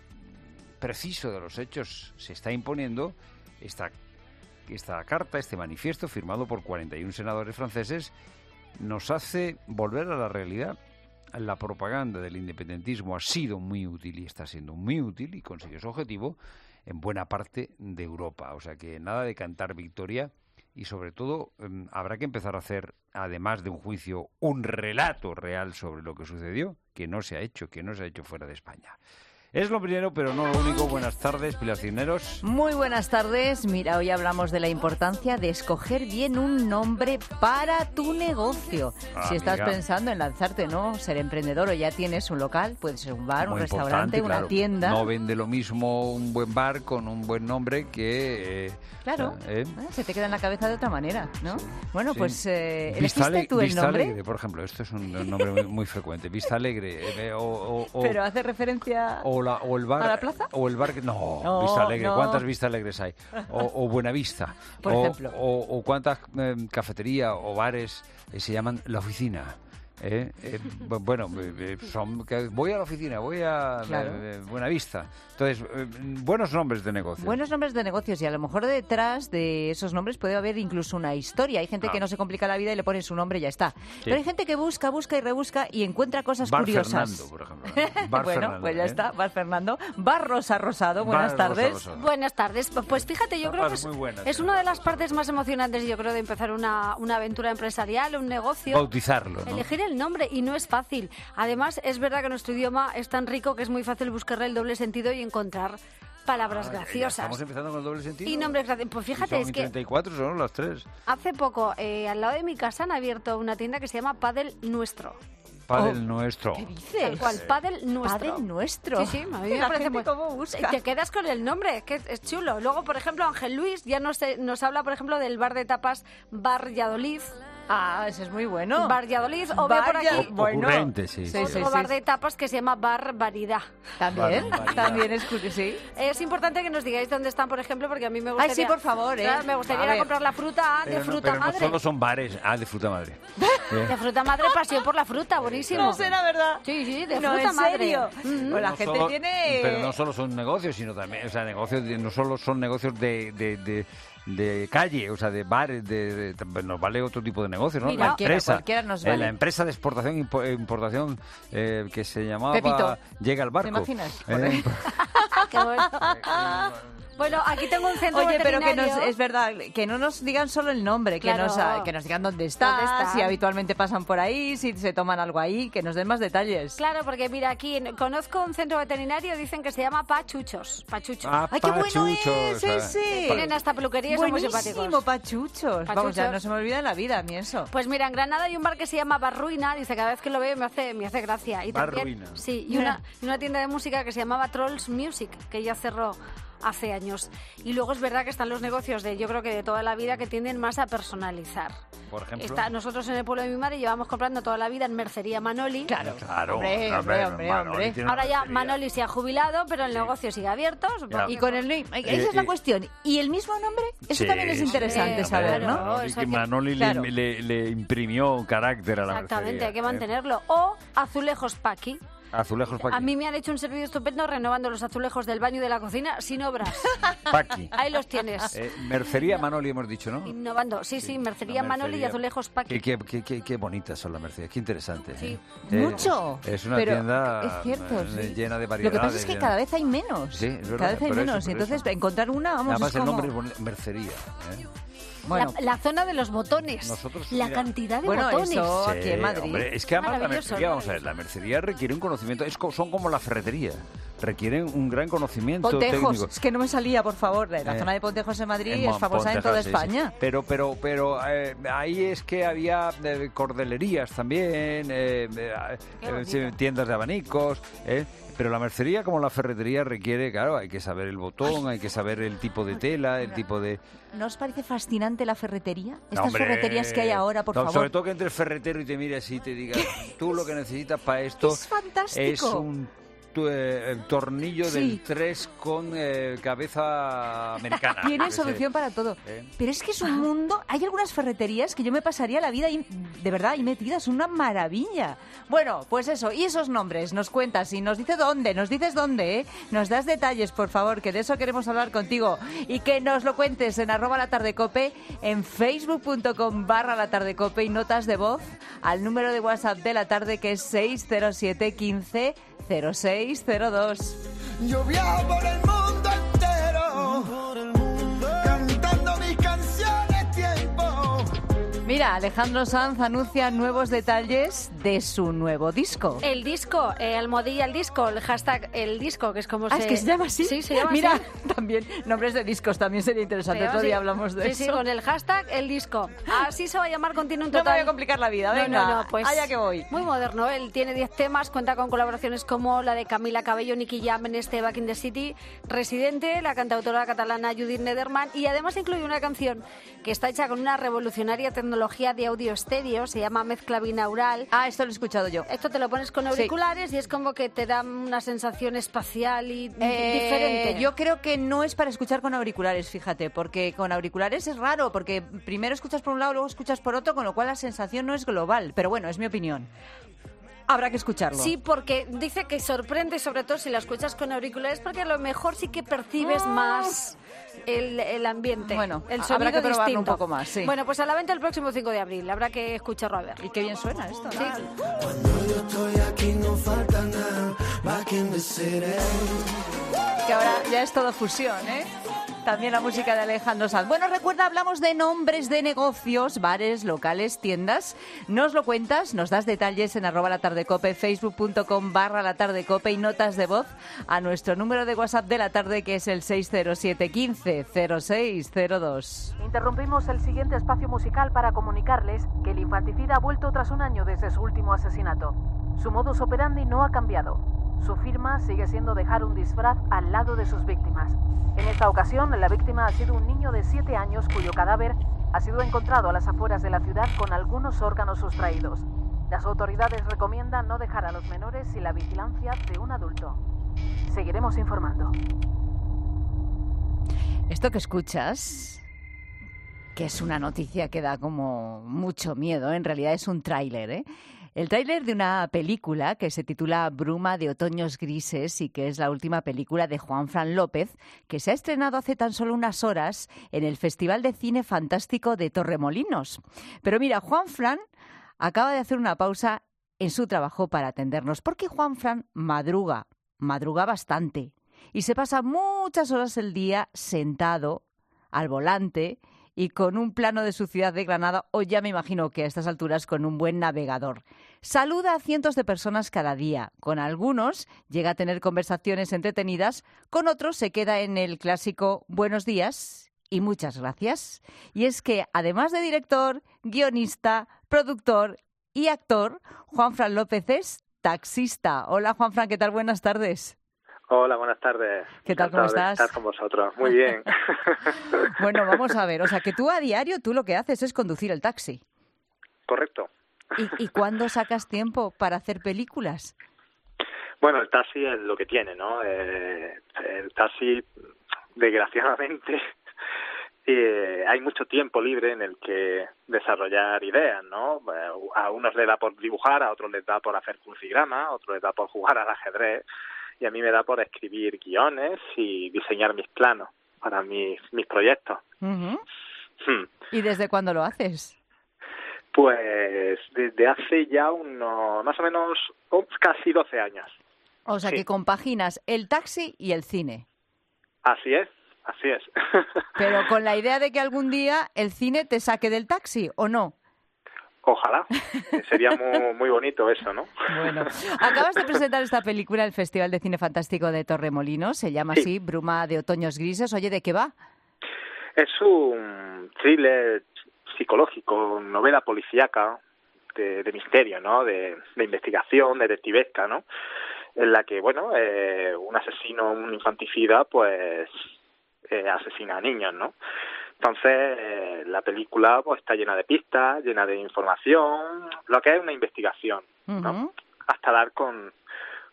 preciso de los hechos se está imponiendo, esta carta, este manifiesto firmado por 41 senadores franceses, nos hace volver a la realidad. La propaganda del independentismo ha sido muy útil y está siendo muy útil y consigue su objetivo en buena parte de Europa. O sea que nada de cantar victoria y sobre todo habrá que empezar a hacer, además de un juicio, un relato real sobre lo que sucedió, que no se ha hecho fuera de España. Es lo primero, pero no lo único. Buenas tardes, Pilar Cisneros. Muy buenas tardes. Mira, hoy hablamos de la importancia de escoger bien un nombre para tu negocio. Si estás pensando en lanzarte, ¿no? Ser emprendedor o ya tienes un local, puede ser un bar, un restaurante, una tienda. No vende lo mismo un buen bar con un buen nombre que... Claro, se te queda en la cabeza de otra manera, ¿no? Sí. Bueno, pues ¿elegiste tú el Vista nombre? Alegre, por ejemplo, esto es un nombre muy frecuente. Vista Alegre. Pero hace referencia... O el bar, ¿a la plaza? O el bar... No, Vista Alegre. No. ¿Cuántas Vista Alegres hay? O Buenavista. Por ejemplo. O cuántas cafeterías o bares se llaman La Oficina. Bueno, voy a la oficina, voy a Buenavista. Entonces, buenos nombres de negocios. Buenos nombres de negocios y a lo mejor detrás de esos nombres puede haber incluso una historia. Hay gente que no se complica la vida y le pone su nombre y ya está. Sí. Pero hay gente que busca y rebusca y encuentra cosas curiosas. Bar Fernando, por ejemplo. Bar bueno, Fernando, pues ya está, Bar Fernando. Bar Rosa Rosado, buenas tardes. Rosa Rosado. Buenas tardes. Pues fíjate, yo creo que es una de las partes más emocionantes, yo creo, de empezar una aventura empresarial, un negocio. Bautizarlo, ¿no? Elegir el nombre, y no es fácil. Además, es verdad que nuestro idioma es tan rico que es muy fácil buscarle el doble sentido y encontrar palabras graciosas. Estamos empezando con el doble sentido. Y nombres graciosos. Pues fíjate, es que 34 son las 3. Hace poco, al lado de mi casa han abierto una tienda que se llama Padel Nuestro. Padel Nuestro. ¿Qué dices? Tal cual, Padel Nuestro. Padel Nuestro. Sí, a mí me parece muy... ¿Cómo busca? Te quedas con el nombre, que es chulo. Luego, por ejemplo, Ángel Luis ya nos habla, por ejemplo, del bar de tapas Bar Valladolid. Ah, ese es muy bueno. Bar Valladolid, o veo por aquí ocurrente, otro bar de tapas que se llama Bar Variedad. También es curioso, sí. Es importante que nos digáis dónde están, por ejemplo, porque a mí me gustaría... Ay, sí, por favor, Claro, me gustaría ir a comprar la fruta de fruta madre. No solo son bares, de fruta madre. De fruta madre, pasión por la fruta, buenísimo. No será verdad. Sí, de fruta madre. ¿En serio? Pues la gente tiene... Pero no solo son negocios, sino también, o sea, negocios no solo son negocios de calle, o sea, de bares, nos vale otro tipo de negocio, ¿no? Mira, cualquiera nos vale. La empresa de exportación importación que se llamaba Pepito. Llega al barco. ¿Te imaginas? Qué bueno. Bueno, aquí tengo un centro veterinario. Pero es verdad, que no nos digan solo el nombre, que nos digan dónde está, si habitualmente pasan por ahí, si se toman algo ahí, que nos den más detalles. Claro, porque mira, aquí conozco un centro veterinario, dicen que se llama Pachuchos. ¡Ay, qué bueno es ese! Tienen hasta peluquería, son muy simpáticos. Buenísimo, Pachuchos. Vamos, ya no se me olvida en la vida a mí eso. Pues mira, en Granada hay un bar que se llama Bar Ruina, dice, cada vez que lo veo me hace gracia. Y Bar también, Ruina. Sí, y una tienda de música que se llamaba Trolls Music, que ya cerró hace años. Y luego es verdad que están los negocios yo creo que de toda la vida, que tienden más a personalizar. Por ejemplo, nosotros en el pueblo de mi madre llevamos comprando toda la vida en Mercería Manoli. Claro. Hombre. Ahora ya Manoli se ha jubilado, pero el negocio sigue abierto. Y con el esa es la cuestión. ¿Y el mismo nombre? Eso también es interesante saber, ¿no? Manoli le imprimió carácter a la Exactamente, mercería, hay que mantenerlo. O Azulejos Paqui. Azulejos Paqui. A mí me han hecho un servicio estupendo renovando los azulejos del baño y de la cocina sin obras. Paqui. Ahí los tienes. Mercería Manoli hemos dicho, ¿no? Innovando. Sí, Mercería Manoli y Azulejos Paqui. Qué bonitas son las mercerías, qué interesante. Sí. Mucho. Es una tienda es cierto, llena de variedades. Lo que pasa es que cada vez hay menos. Sí, es verdad. Cada vez hay menos. Y entonces encontrar una, vamos, además es como... el nombre es bonito, mercería. Bueno, la zona de los botones, la cantidad de botones. Eso aquí en Madrid. Hombre, es que además la mercería, vamos a ver, la mercería requiere un conocimiento, son como la ferretería, requieren un gran conocimiento Pontejos, técnico. Es que no me salía, por favor, la zona de Pontejos en Madrid es famosa en toda España. Sí. Pero ahí es que había cordelerías también, tiendas de abanicos, pero la mercería, como la ferretería, requiere, claro, hay que saber el botón, hay que saber el tipo de tela, el tipo de... ¿No os parece fascinante la ferretería? Estas ferreterías que hay ahora, por favor. Sobre todo que entre el ferretero y te mire así y te diga, tú lo que necesitas para esto es fantástico. Es un el tornillo Sí. del 3 con cabeza americana. Tiene Ese- solución para todo. Pero es que es un mundo... Hay algunas ferreterías que yo me pasaría la vida ahí, de verdad, ahí metida. Es una maravilla. Bueno, pues eso. Y esos nombres. Nos cuentas y nos dices dónde, ¿eh? Nos das detalles, por favor, que de eso queremos hablar contigo. Y que nos lo cuentes en @latardecope, en facebook.com/latardecope y notas de voz al número de WhatsApp de la tarde, que es 607 15 0602. Yo viajo por el mundo entero, cantando mis canciones tiempo. Mira, Alejandro Sanz anuncia nuevos detalles de su nuevo disco. El disco, almohadilla el disco, el hashtag el disco, que es como ¿Es que se llama así? Sí, se llama Mira, así. también nombres de discos también sería Se interesante. llama Otro día así. hablamos de Sí, eso. sí, con el hashtag el disco. Así se va a llamar, contiene un No me total... voy a complicar la vida, No, venga, no, pues allá que voy. Muy moderno, él tiene 10 temas, cuenta con colaboraciones como la de Camila Cabello, Nicky Jam en este Back in the City, Residente, la cantautora catalana Judith Nederman, y además incluye una canción que está hecha con una revolucionaria tecnología de audio estéreo, se llama mezcla binaural. Ah, esto lo he escuchado yo. Esto te lo pones con auriculares y es como que te da una sensación espacial y diferente. Yo creo que no es para escuchar con auriculares, fíjate, porque con auriculares es raro, porque primero escuchas por un lado, luego escuchas por otro, con lo cual la sensación no es global. Pero bueno, es mi opinión. Habrá que escucharlo. Sí, porque dice que sorprende, sobre todo si la escuchas con auriculares, porque a lo mejor sí que percibes más el ambiente. Bueno, el habrá sonido que probarlo distinto. un poco más, sí. Bueno, pues a la venta el próximo 5 de abril. Habrá que escucharlo a ver. Y qué bien suena esto, ¿no? Sí. Yo estoy aquí, no falta nada, back in the city. Que ahora ya es todo fusión, ¿eh? También la música de Alejandro Sanz. Bueno, recuerda, hablamos de nombres de negocios, bares, locales, tiendas. Nos lo cuentas, nos das detalles en @latardecope, facebook.com/latardecope y notas de voz a nuestro número de WhatsApp de la tarde, que es el 607 15 0602. Interrumpimos el siguiente espacio musical para comunicarles que el infanticida ha vuelto tras un año desde su último asesinato. Su modus operandi no ha cambiado. Su firma sigue siendo dejar un disfraz al lado de sus víctimas. En esta ocasión, la víctima ha sido un niño de 7 años cuyo cadáver ha sido encontrado a las afueras de la ciudad con algunos órganos sustraídos. Las autoridades recomiendan no dejar a los menores sin la vigilancia de un adulto. Seguiremos informando. Esto que escuchas, que es una noticia que da como mucho miedo, en realidad es un tráiler, ¿eh? El tráiler de una película que se titula Bruma de otoños grises y que es la última película de Juanfran López, que se ha estrenado hace tan solo unas horas en el Festival de Cine Fantástico de Torremolinos. Pero mira, Juanfran acaba de hacer una pausa en su trabajo para atendernos, porque Juanfran madruga bastante y se pasa muchas horas el día sentado al volante y con un plano de su ciudad de Granada, o ya me imagino que a estas alturas con un buen navegador. Saluda a cientos de personas cada día. Con algunos llega a tener conversaciones entretenidas, con otros se queda en el clásico buenos días y muchas gracias. Y es que, además de director, guionista, productor y actor, Juanfran López es taxista. Hola Juanfran, ¿qué tal? Buenas tardes. Hola, buenas tardes. ¿Qué tal? ¿Cómo Encantado de estás? estar con vosotros. Muy bien. Bueno, vamos a ver. O sea, que tú a diario, tú lo que haces es conducir el taxi. Correcto. ¿Y cuándo sacas tiempo para hacer películas? Bueno, el taxi es lo que tiene, ¿no? El taxi, desgraciadamente, hay mucho tiempo libre en el que desarrollar ideas, ¿no? A unos les da por dibujar, a otros les da por hacer crucigramas, a otros les da por jugar al ajedrez, y a mí me da por escribir guiones y diseñar mis planos para mis proyectos. Uh-huh. ¿Y desde cuándo lo haces? Pues desde hace ya unos, más o menos, casi 12 años. O sea, Sí. que compaginas el taxi y el cine. Así es. Pero con la idea de que algún día el cine te saque del taxi, ¿o no? Ojalá. Sería muy bonito eso, ¿no? Bueno, acabas de presentar esta película en el Festival de Cine Fantástico de Torremolinos. Se llama así, Bruma de otoños grises. Oye, ¿de qué va? Es un thriller psicológico, novela policíaca de misterio, ¿no? De investigación, detectivesca, ¿no? En la que, bueno, un asesino, un infanticida, pues asesina a niños, ¿no? Entonces, la película pues está llena de pistas, llena de información, lo que es una investigación, ¿no? Uh-huh. Hasta dar con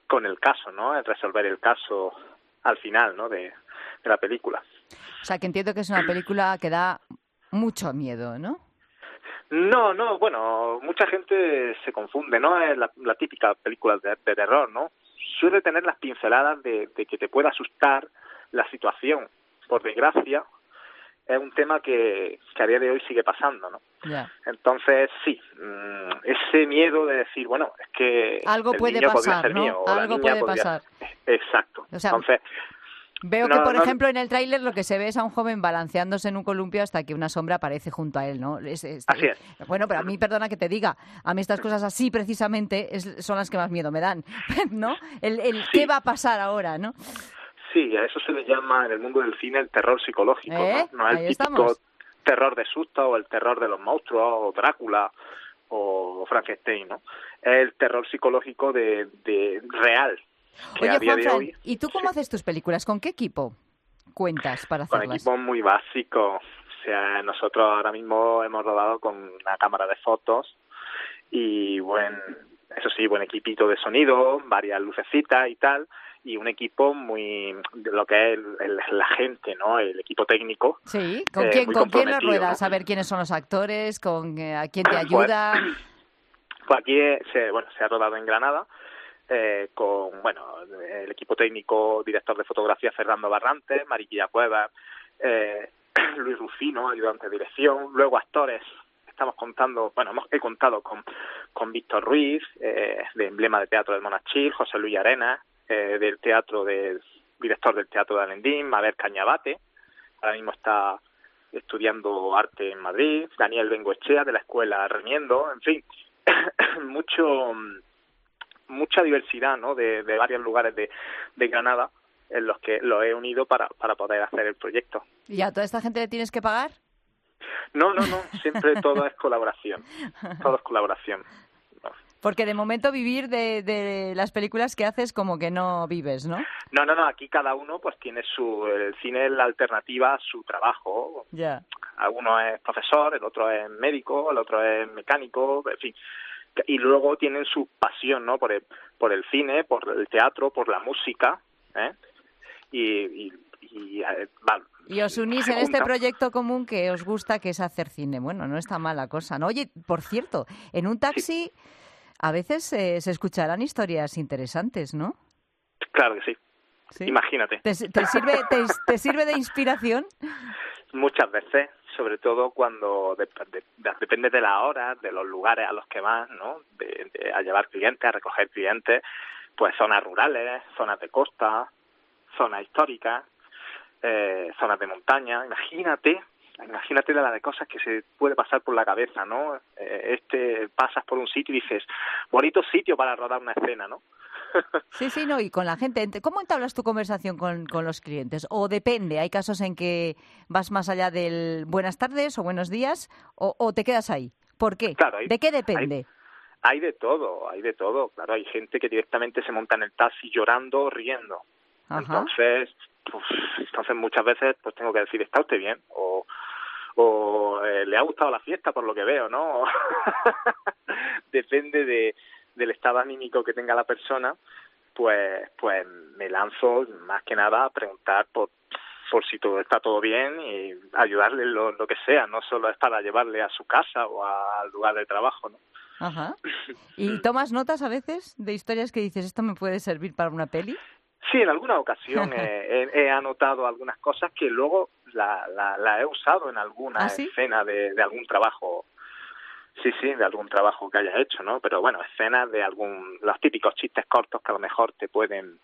con el caso, ¿no? El resolver el caso al final, ¿no? De la película. O sea, que entiendo que es una película que da mucho miedo, ¿no? No, bueno, mucha gente se confunde, ¿no? Es la típica película de terror, ¿no? Suele tener las pinceladas de que te pueda asustar la situación. Por desgracia, es un tema que a día de hoy sigue pasando, ¿no? Yeah. Entonces, sí, ese miedo de decir, bueno, es que algo el puede niño podría pasar, ser ¿no? mío, o la Algo niña puede podría pasar. Exacto. O sea, entonces, veo que, por ejemplo, en el tráiler lo que se ve es a un joven balanceándose en un columpio hasta que una sombra aparece junto a él, ¿no? Así es. Bueno, pero a mí, perdona que te diga, a mí estas cosas así precisamente son las que más miedo me dan, ¿no? El Sí. qué va a pasar ahora, ¿no? Sí, a eso se le llama en el mundo del cine el terror psicológico, ¿no? No es Ahí el típico estamos. terror de susto o el terror de los monstruos o Drácula o Frankenstein, ¿no? Es el terror psicológico de real. Que Oye, a día de Juanfran, hoy, ¿y tú cómo haces tus películas? ¿Con qué equipo cuentas para con hacerlas? equipos muy básicos. O sea, nosotros ahora mismo hemos rodado con una cámara de fotos y buen equipito de sonido, varias lucecitas y tal, y un equipo muy de lo que es la gente, ¿no? El equipo técnico. Sí, muy ¿con quién lo comprometido, ruedas? ¿no? A ver quiénes son los actores, a quién te ayuda. Pues aquí se ha rodado en Granada con el equipo técnico, director de fotografía Fernando Barrantes, Mariquilla Cuevas, Luis Rufino, ayudante de dirección, luego actores. He contado con Víctor Ruiz, de Emblema de Teatro del Monachil, José Luis Arenas, director del Teatro de Alendín, Mabel Cañabate, ahora mismo está estudiando arte en Madrid, Daniel Bengoechea de la Escuela Remiendo, en fin, mucha diversidad, ¿no? de varios lugares de Granada en los que lo he unido para poder hacer el proyecto. ¿Y a toda esta gente le tienes que pagar? No, siempre todo es colaboración. Todo es colaboración. Porque de momento vivir de las películas que haces como que no vives, ¿no? No, aquí cada uno pues tiene el cine es la alternativa a su trabajo. Ya. Alguno es profesor, el otro es médico, el otro es mecánico, en fin. Y luego tienen su pasión, ¿no? Por el cine, por el teatro, por la música, ¿eh? Y os unís se en este juntan. proyecto común que os gusta, que es hacer cine. Bueno, no está mala cosa, ¿no? Oye, por cierto, en un taxi a veces se escucharán historias interesantes, ¿no? Claro que sí. ¿Sí? Imagínate. ¿Te sirve de inspiración? Muchas veces, sobre todo cuando depende de la hora, de los lugares a los que vas, ¿no? A llevar clientes, a recoger clientes, pues zonas rurales, zonas de costa, zonas históricas, zonas de montaña. Imagínate la de cosas que se puede pasar por la cabeza, ¿no? Pasas por un sitio y dices, bonito sitio para rodar una escena, ¿no? Sí, no, y con la gente. ¿Cómo entablas tu conversación con los clientes? ¿O depende? ¿Hay casos en que vas más allá del buenas tardes o buenos días o te quedas ahí? ¿Por qué? Claro, ¿De qué depende? Hay de todo. Claro, hay gente que directamente se monta en el taxi llorando o riendo. Ajá. Entonces muchas veces pues tengo que decir, ¿está usted bien? O le ha gustado la fiesta por lo que veo, ¿no? Depende del estado anímico que tenga la persona, pues me lanzo más que nada a preguntar por si todo está todo bien y ayudarle lo que sea, no solo es para llevarle a su casa o al lugar de trabajo, ¿no? Ajá. ¿Y tomas notas a veces de historias que dices, esto me puede servir para una peli? Sí, en alguna ocasión he anotado algunas cosas que luego la he usado en alguna escena de algún trabajo. Sí, de algún trabajo que haya hecho, ¿no? Pero bueno, escenas de los típicos chistes cortos que a lo mejor se pueden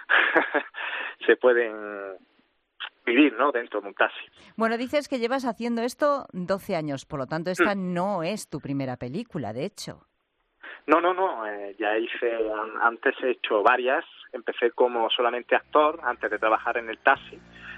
vivir, ¿no? Dentro de un taxi. Bueno, dices que llevas haciendo esto 12 años, por lo tanto esta no es tu primera película, de hecho. No, ya antes he hecho varias, empecé como solamente actor antes de trabajar en el taxi.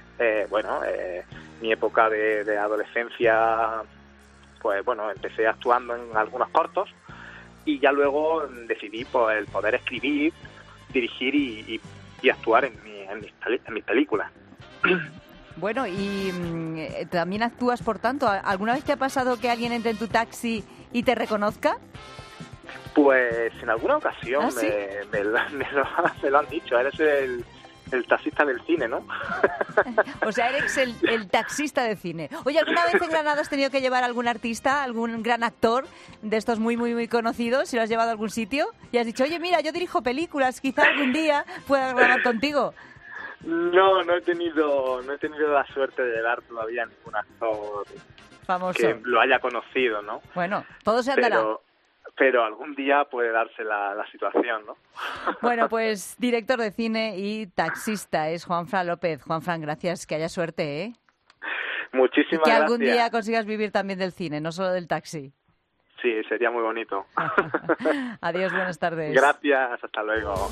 Mi época de adolescencia, pues bueno, empecé actuando en algunos cortos y ya luego decidí pues, el poder escribir, dirigir y actuar en mis películas. Bueno, y también actúas, por tanto. ¿Alguna vez te ha pasado que alguien entre en tu taxi y te reconozca? Pues en alguna ocasión ¿Sí? me lo han dicho. Eres el taxista del cine, ¿no? O sea, eres el taxista de cine. Oye, ¿alguna vez en Granada has tenido que llevar a algún artista, algún gran actor de estos muy, muy, muy conocidos? ¿Si lo has llevado a algún sitio? Y has dicho, oye, mira, yo dirijo películas, quizá algún día pueda grabar contigo. No he tenido la suerte de llevar todavía a ningún actor famoso que lo haya conocido, ¿no? Bueno, todo se andará. Pero algún día puede darse la situación, ¿no? Bueno, pues director de cine y taxista es Juanfran López. Juanfran, gracias, que haya suerte, ¿eh? Muchísimas gracias. Y que gracias. algún día consigas vivir también del cine, no solo del taxi. Sí, sería muy bonito. Adiós, buenas tardes. Gracias, hasta luego.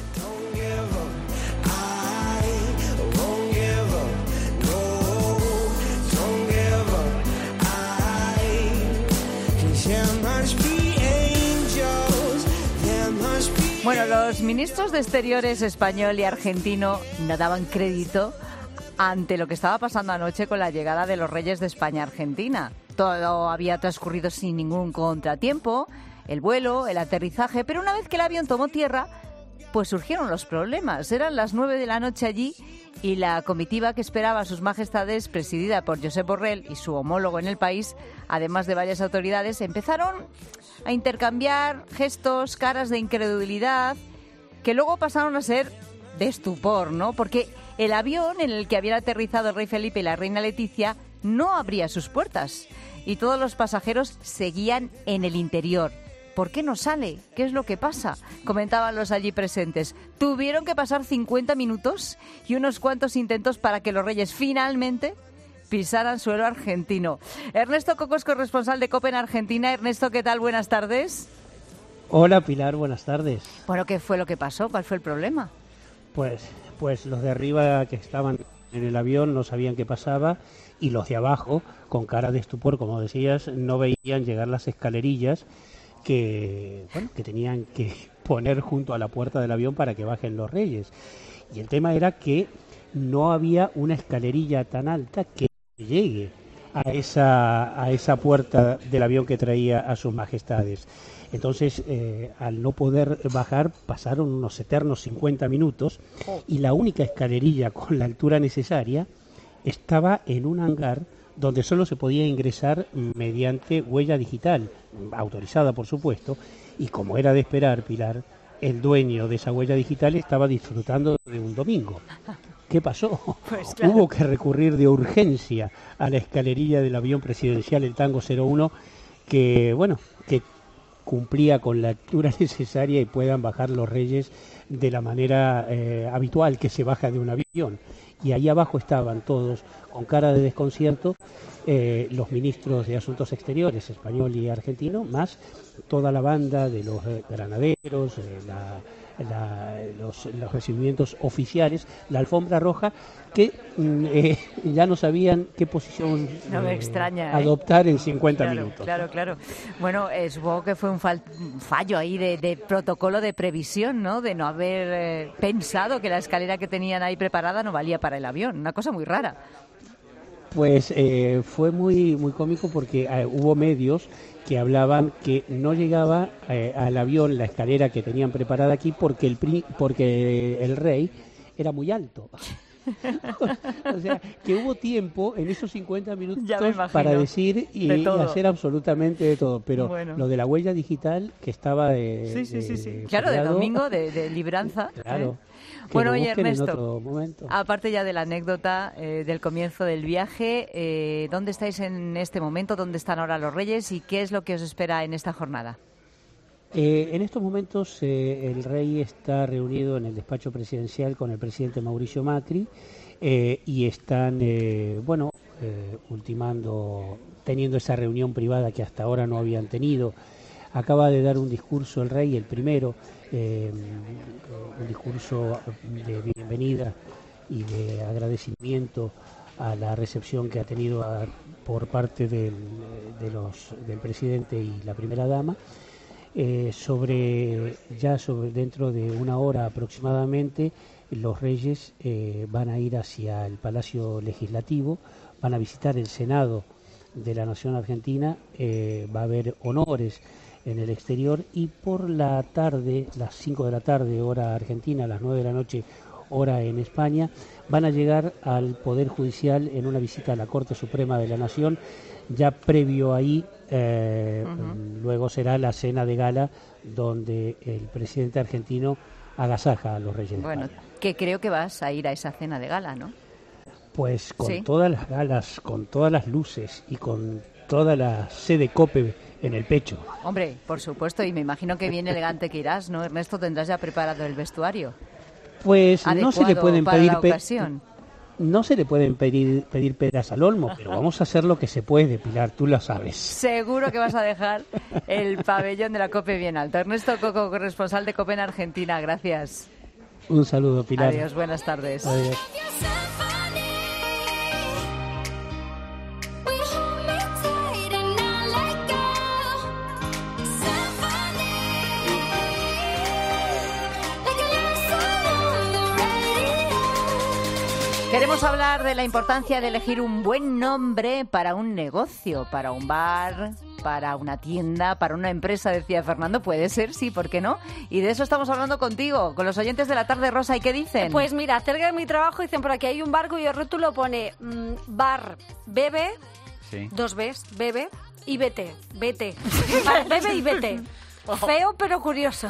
Bueno, los ministros de Exteriores español y argentino no daban crédito ante lo que estaba pasando anoche con la llegada de los Reyes de España a Argentina. Todo había transcurrido sin ningún contratiempo, el vuelo, el aterrizaje, pero una vez que el avión tomó tierra, pues surgieron los problemas. Eran las 9 de la noche allí y la comitiva que esperaba a sus majestades, presidida por Josep Borrell y su homólogo en el país, además de varias autoridades, empezaron a intercambiar gestos, caras de incredulidad, que luego pasaron a ser de estupor, ¿no? Porque el avión en el que habían aterrizado el rey Felipe y la reina Leticia no abría sus puertas y todos los pasajeros seguían en el interior. ¿Por qué no sale? ¿Qué es lo que pasa? Comentaban los allí presentes. Tuvieron que pasar 50 minutos y unos cuantos intentos para que los reyes finalmente pisaran suelo argentino. Ernesto Coco es corresponsal de COPE en Argentina. Ernesto, ¿qué tal? Buenas tardes. Hola Pilar, buenas tardes. Bueno, ¿qué fue lo que pasó? ¿Cuál fue el problema? Pues los de arriba que estaban en el avión no sabían qué pasaba y los de abajo, con cara de estupor, como decías, no veían llegar las escalerillas que tenían que poner junto a la puerta del avión para que bajen los reyes. Y el tema era que no había una escalerilla tan alta que llegue a esa puerta del avión que traía a sus majestades. Entonces, al no poder bajar, pasaron unos eternos 50 minutos y la única escalerilla con la altura necesaria estaba en un hangar donde solo se podía ingresar mediante huella digital, autorizada por supuesto, y como era de esperar, Pilar, el dueño de esa huella digital estaba disfrutando de un domingo. ¿Qué pasó? Pues claro. Hubo que recurrir de urgencia a la escalerilla del avión presidencial, el Tango 01, que cumplía con la altura necesaria y puedan bajar los reyes de la manera habitual que se baja de un avión. Y ahí abajo estaban todos con cara de desconcierto, los ministros de Asuntos Exteriores, español y argentino, más toda la banda de los granaderos, los recibimientos oficiales, la alfombra roja, que ya no sabían qué posición adoptar en 50 minutos. Claro. Bueno, supongo que fue un fallo ahí de protocolo de previsión, ¿no? De no haber pensado que la escalera que tenían ahí preparada no valía para el avión. Una cosa muy rara. Pues fue muy muy cómico porque hubo medios que hablaban que no llegaba al avión la escalera que tenían preparada aquí porque el rey era muy alto. O sea, que hubo tiempo en esos 50 minutos para decir y hacer absolutamente de todo. Pero bueno, lo de la huella digital que estaba Sí. Claro, de domingo, de libranza. Claro. Bueno, oye, Ernesto, aparte ya de la anécdota del comienzo del viaje, ¿dónde estáis en este momento? ¿Dónde están ahora los reyes? ¿Y qué es lo que os espera en esta jornada? En estos momentos el rey está reunido en el despacho presidencial con el presidente Mauricio Macri y están, teniendo esa reunión privada que hasta ahora no habían tenido. Acaba de dar un discurso el rey, el primero, un discurso de bienvenida y de agradecimiento a la recepción que ha tenido por parte del presidente y la primera dama. Dentro de una hora aproximadamente los reyes van a ir hacia el Palacio Legislativo, van a visitar el Senado de la Nación Argentina, va a haber honores en el exterior, y por la tarde, las 5 de la tarde, hora argentina, las 9 de la noche, hora en España, van a llegar al Poder Judicial en una visita a la Corte Suprema de la Nación. Ya previo ahí, luego será la cena de gala donde el presidente argentino agasaja a los reyes de España. Que creo que vas a ir a esa cena de gala, ¿no? Pues con ¿Sí? todas las galas, con todas las luces y con toda la C de COPE en el pecho. Hombre, por supuesto, y me imagino que bien elegante que irás, ¿no, Ernesto? Tendrás ya preparado el vestuario. Pues no se le pueden para pedir la ocasión. no se le pueden pedir peras al olmo, pero vamos a hacer lo que se puede, Pilar, tú lo sabes. Seguro que vas a dejar el pabellón de la COPE bien alto. Ernesto Coco, corresponsal de COPE en Argentina, gracias. Un saludo, Pilar. Adiós, buenas tardes. Adiós. Queremos hablar de la importancia de elegir un buen nombre para un negocio, para un bar, para una tienda, para una empresa, decía Fernando. Puede ser, sí, ¿por qué no? Y de eso estamos hablando contigo, con los oyentes de la tarde, Rosa. ¿Y qué dicen? Pues mira, cerca de mi trabajo dicen por aquí hay un bar cuyo rótulo pone bar, bebe, Sí. 2 Bs, bebe y vete. Bar, bebe y vete. Feo pero curioso.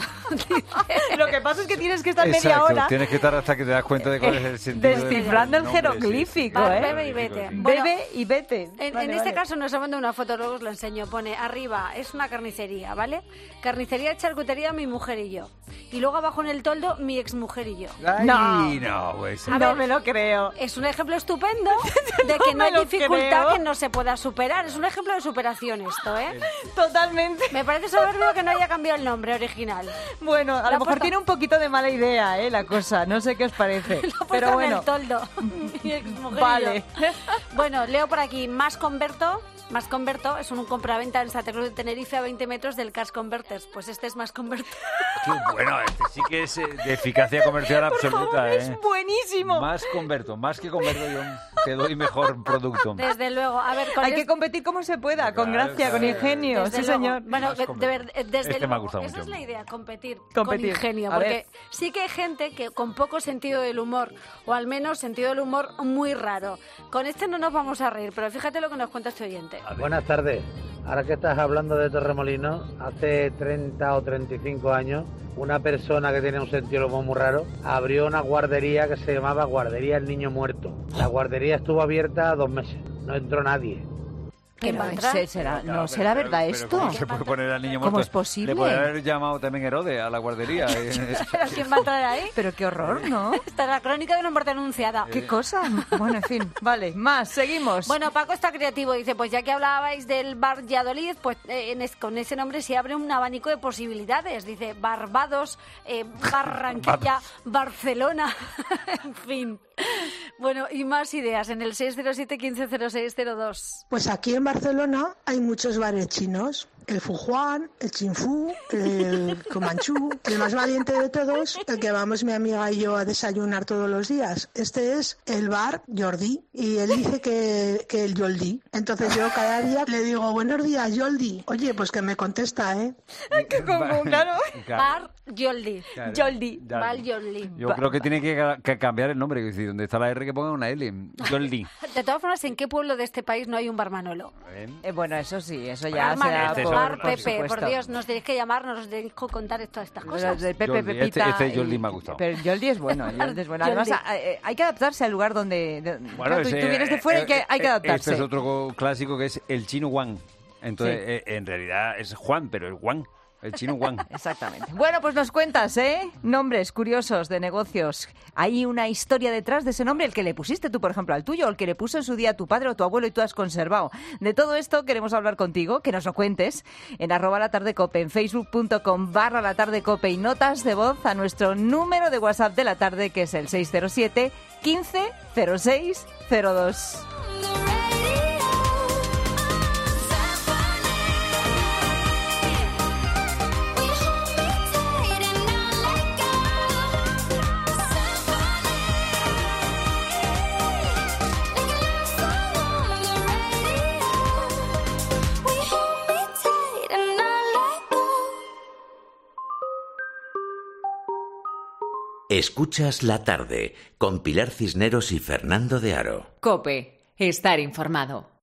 Lo que pasa es que tienes que estar Exacto, media hora tienes que estar hasta que te das cuenta de cuál es el sentido. descifrando el nombre, jeroglífico, Bar, ¿eh? bebe y vete. Bebe y vete. En este caso nos ha mandado una foto, luego os la enseño. Pone arriba, es una carnicería, ¿vale? Carnicería, charcutería, mi mujer y yo. Y luego abajo en el toldo, mi exmujer y yo. Ay, no, pues. A No ver, me lo creo. Es un ejemplo estupendo de que no me hay lo dificultad creo. que no se pueda superar. Es un ejemplo de superación esto, ¿eh? Totalmente. Me parece soberbio que no haya cambiado el nombre original. Bueno, a La lo mejor puerta- tiene un poquito de mala idea, la cosa. No sé qué os parece. Lo he puesto Pero en bueno. el toldo. Mi exmujer Vale. y yo. Bueno, leo por aquí, Más Converto es un compraventa en Santa Cruz de Tenerife a 20 metros del Cash Converters. Pues este es Más Converto. Qué bueno, este sí que es de eficacia comercial absoluta, Es buenísimo. Más que converto yo te doy mejor producto. Desde luego. A ver, Hay que competir como se pueda, con Claro, gracia, con claro. ingenio. Desde sí, luego. señor. Bueno, desde Este me ha luego, gustado esa mucho. es la idea, competir Competir. con ingenio. A Porque ver. sí que hay gente que con poco sentido del humor, o al menos sentido del humor muy raro. Con este no nos vamos a reír, pero fíjate lo que nos cuenta este oyente. Buenas tardes. Ahora que estás hablando de Torremolinos, hace 30 o 35 años, una persona que tiene un sentido del humor muy raro abrió una guardería que se llamaba Guardería El Niño Muerto. La guardería estuvo abierta 2 meses. No entró nadie. Que no, Claro, será pero- verdad pero esto. ¿cómo se puede poner al niño ¿Cómo muerto? es posible? Le puede haber llamado también Herodes a la guardería. ¿Pero quién va a entrar ahí? Pero qué horror, ¿no? Esta es la crónica de una muerte anunciada. ¿Qué cosa? Bueno, en fin. Vale, más, seguimos. Bueno, Paco está creativo. Dice, pues ya que hablabais del bar Valladolid, pues con ese nombre se abre un abanico de posibilidades. Dice Barbados, Barranquilla, Barcelona, en fin. Bueno, y más ideas en el 607-150602. Pues aquí en Barcelona hay muchos bares chinos. El Fujuan, el Chinfu, el Comanchú, el más valiente de todos, el que vamos mi amiga y yo a desayunar todos los días. Este es el bar Jordi y él dice que el Yoldi. Entonces yo cada día le digo, buenos días, Yoldi. Oye, pues que me contesta, ¿eh? Claro. Bar Yoldi. Claro. Yoldi. Bar Yoldi. Yo creo que tiene que cambiar el nombre, es decir, donde está la R que ponga una L. Joldi. De todas formas, ¿en qué pueblo de este país no hay un bar Manolo? Bueno, eso sí, eso ya Bar Manolo, será Este por, bar por Pepe, por supuesto. Dios, nos tenéis que llamar, nos tenéis que contar todas estas cosas. De Pepe, Joldi, Pepita. este y- Joldi me ha gustado. Pero Joldi es bueno, Joldi es bueno. Además, Joldi. hay que adaptarse al lugar donde... claro, tú ese, vienes de fuera y que hay que adaptarse. Este es otro clásico que es el chino Wang. Entonces, en realidad es Juan, pero es Wang. El chino Wang. Exactamente. Bueno, pues nos cuentas, nombres curiosos de negocios. ¿Hay una historia detrás de ese nombre? El que le pusiste tú, por ejemplo, al tuyo, o el que le puso en su día a tu padre o tu abuelo y tú has conservado. De todo esto queremos hablar contigo, que nos lo cuentes en @latardecope, en facebook.com/latardecope y notas de voz a nuestro número de WhatsApp de la tarde, que es el 607 15 06 02. Escuchas La Tarde con Pilar Cisneros y Fernando de Aro. COPE. Estar informado.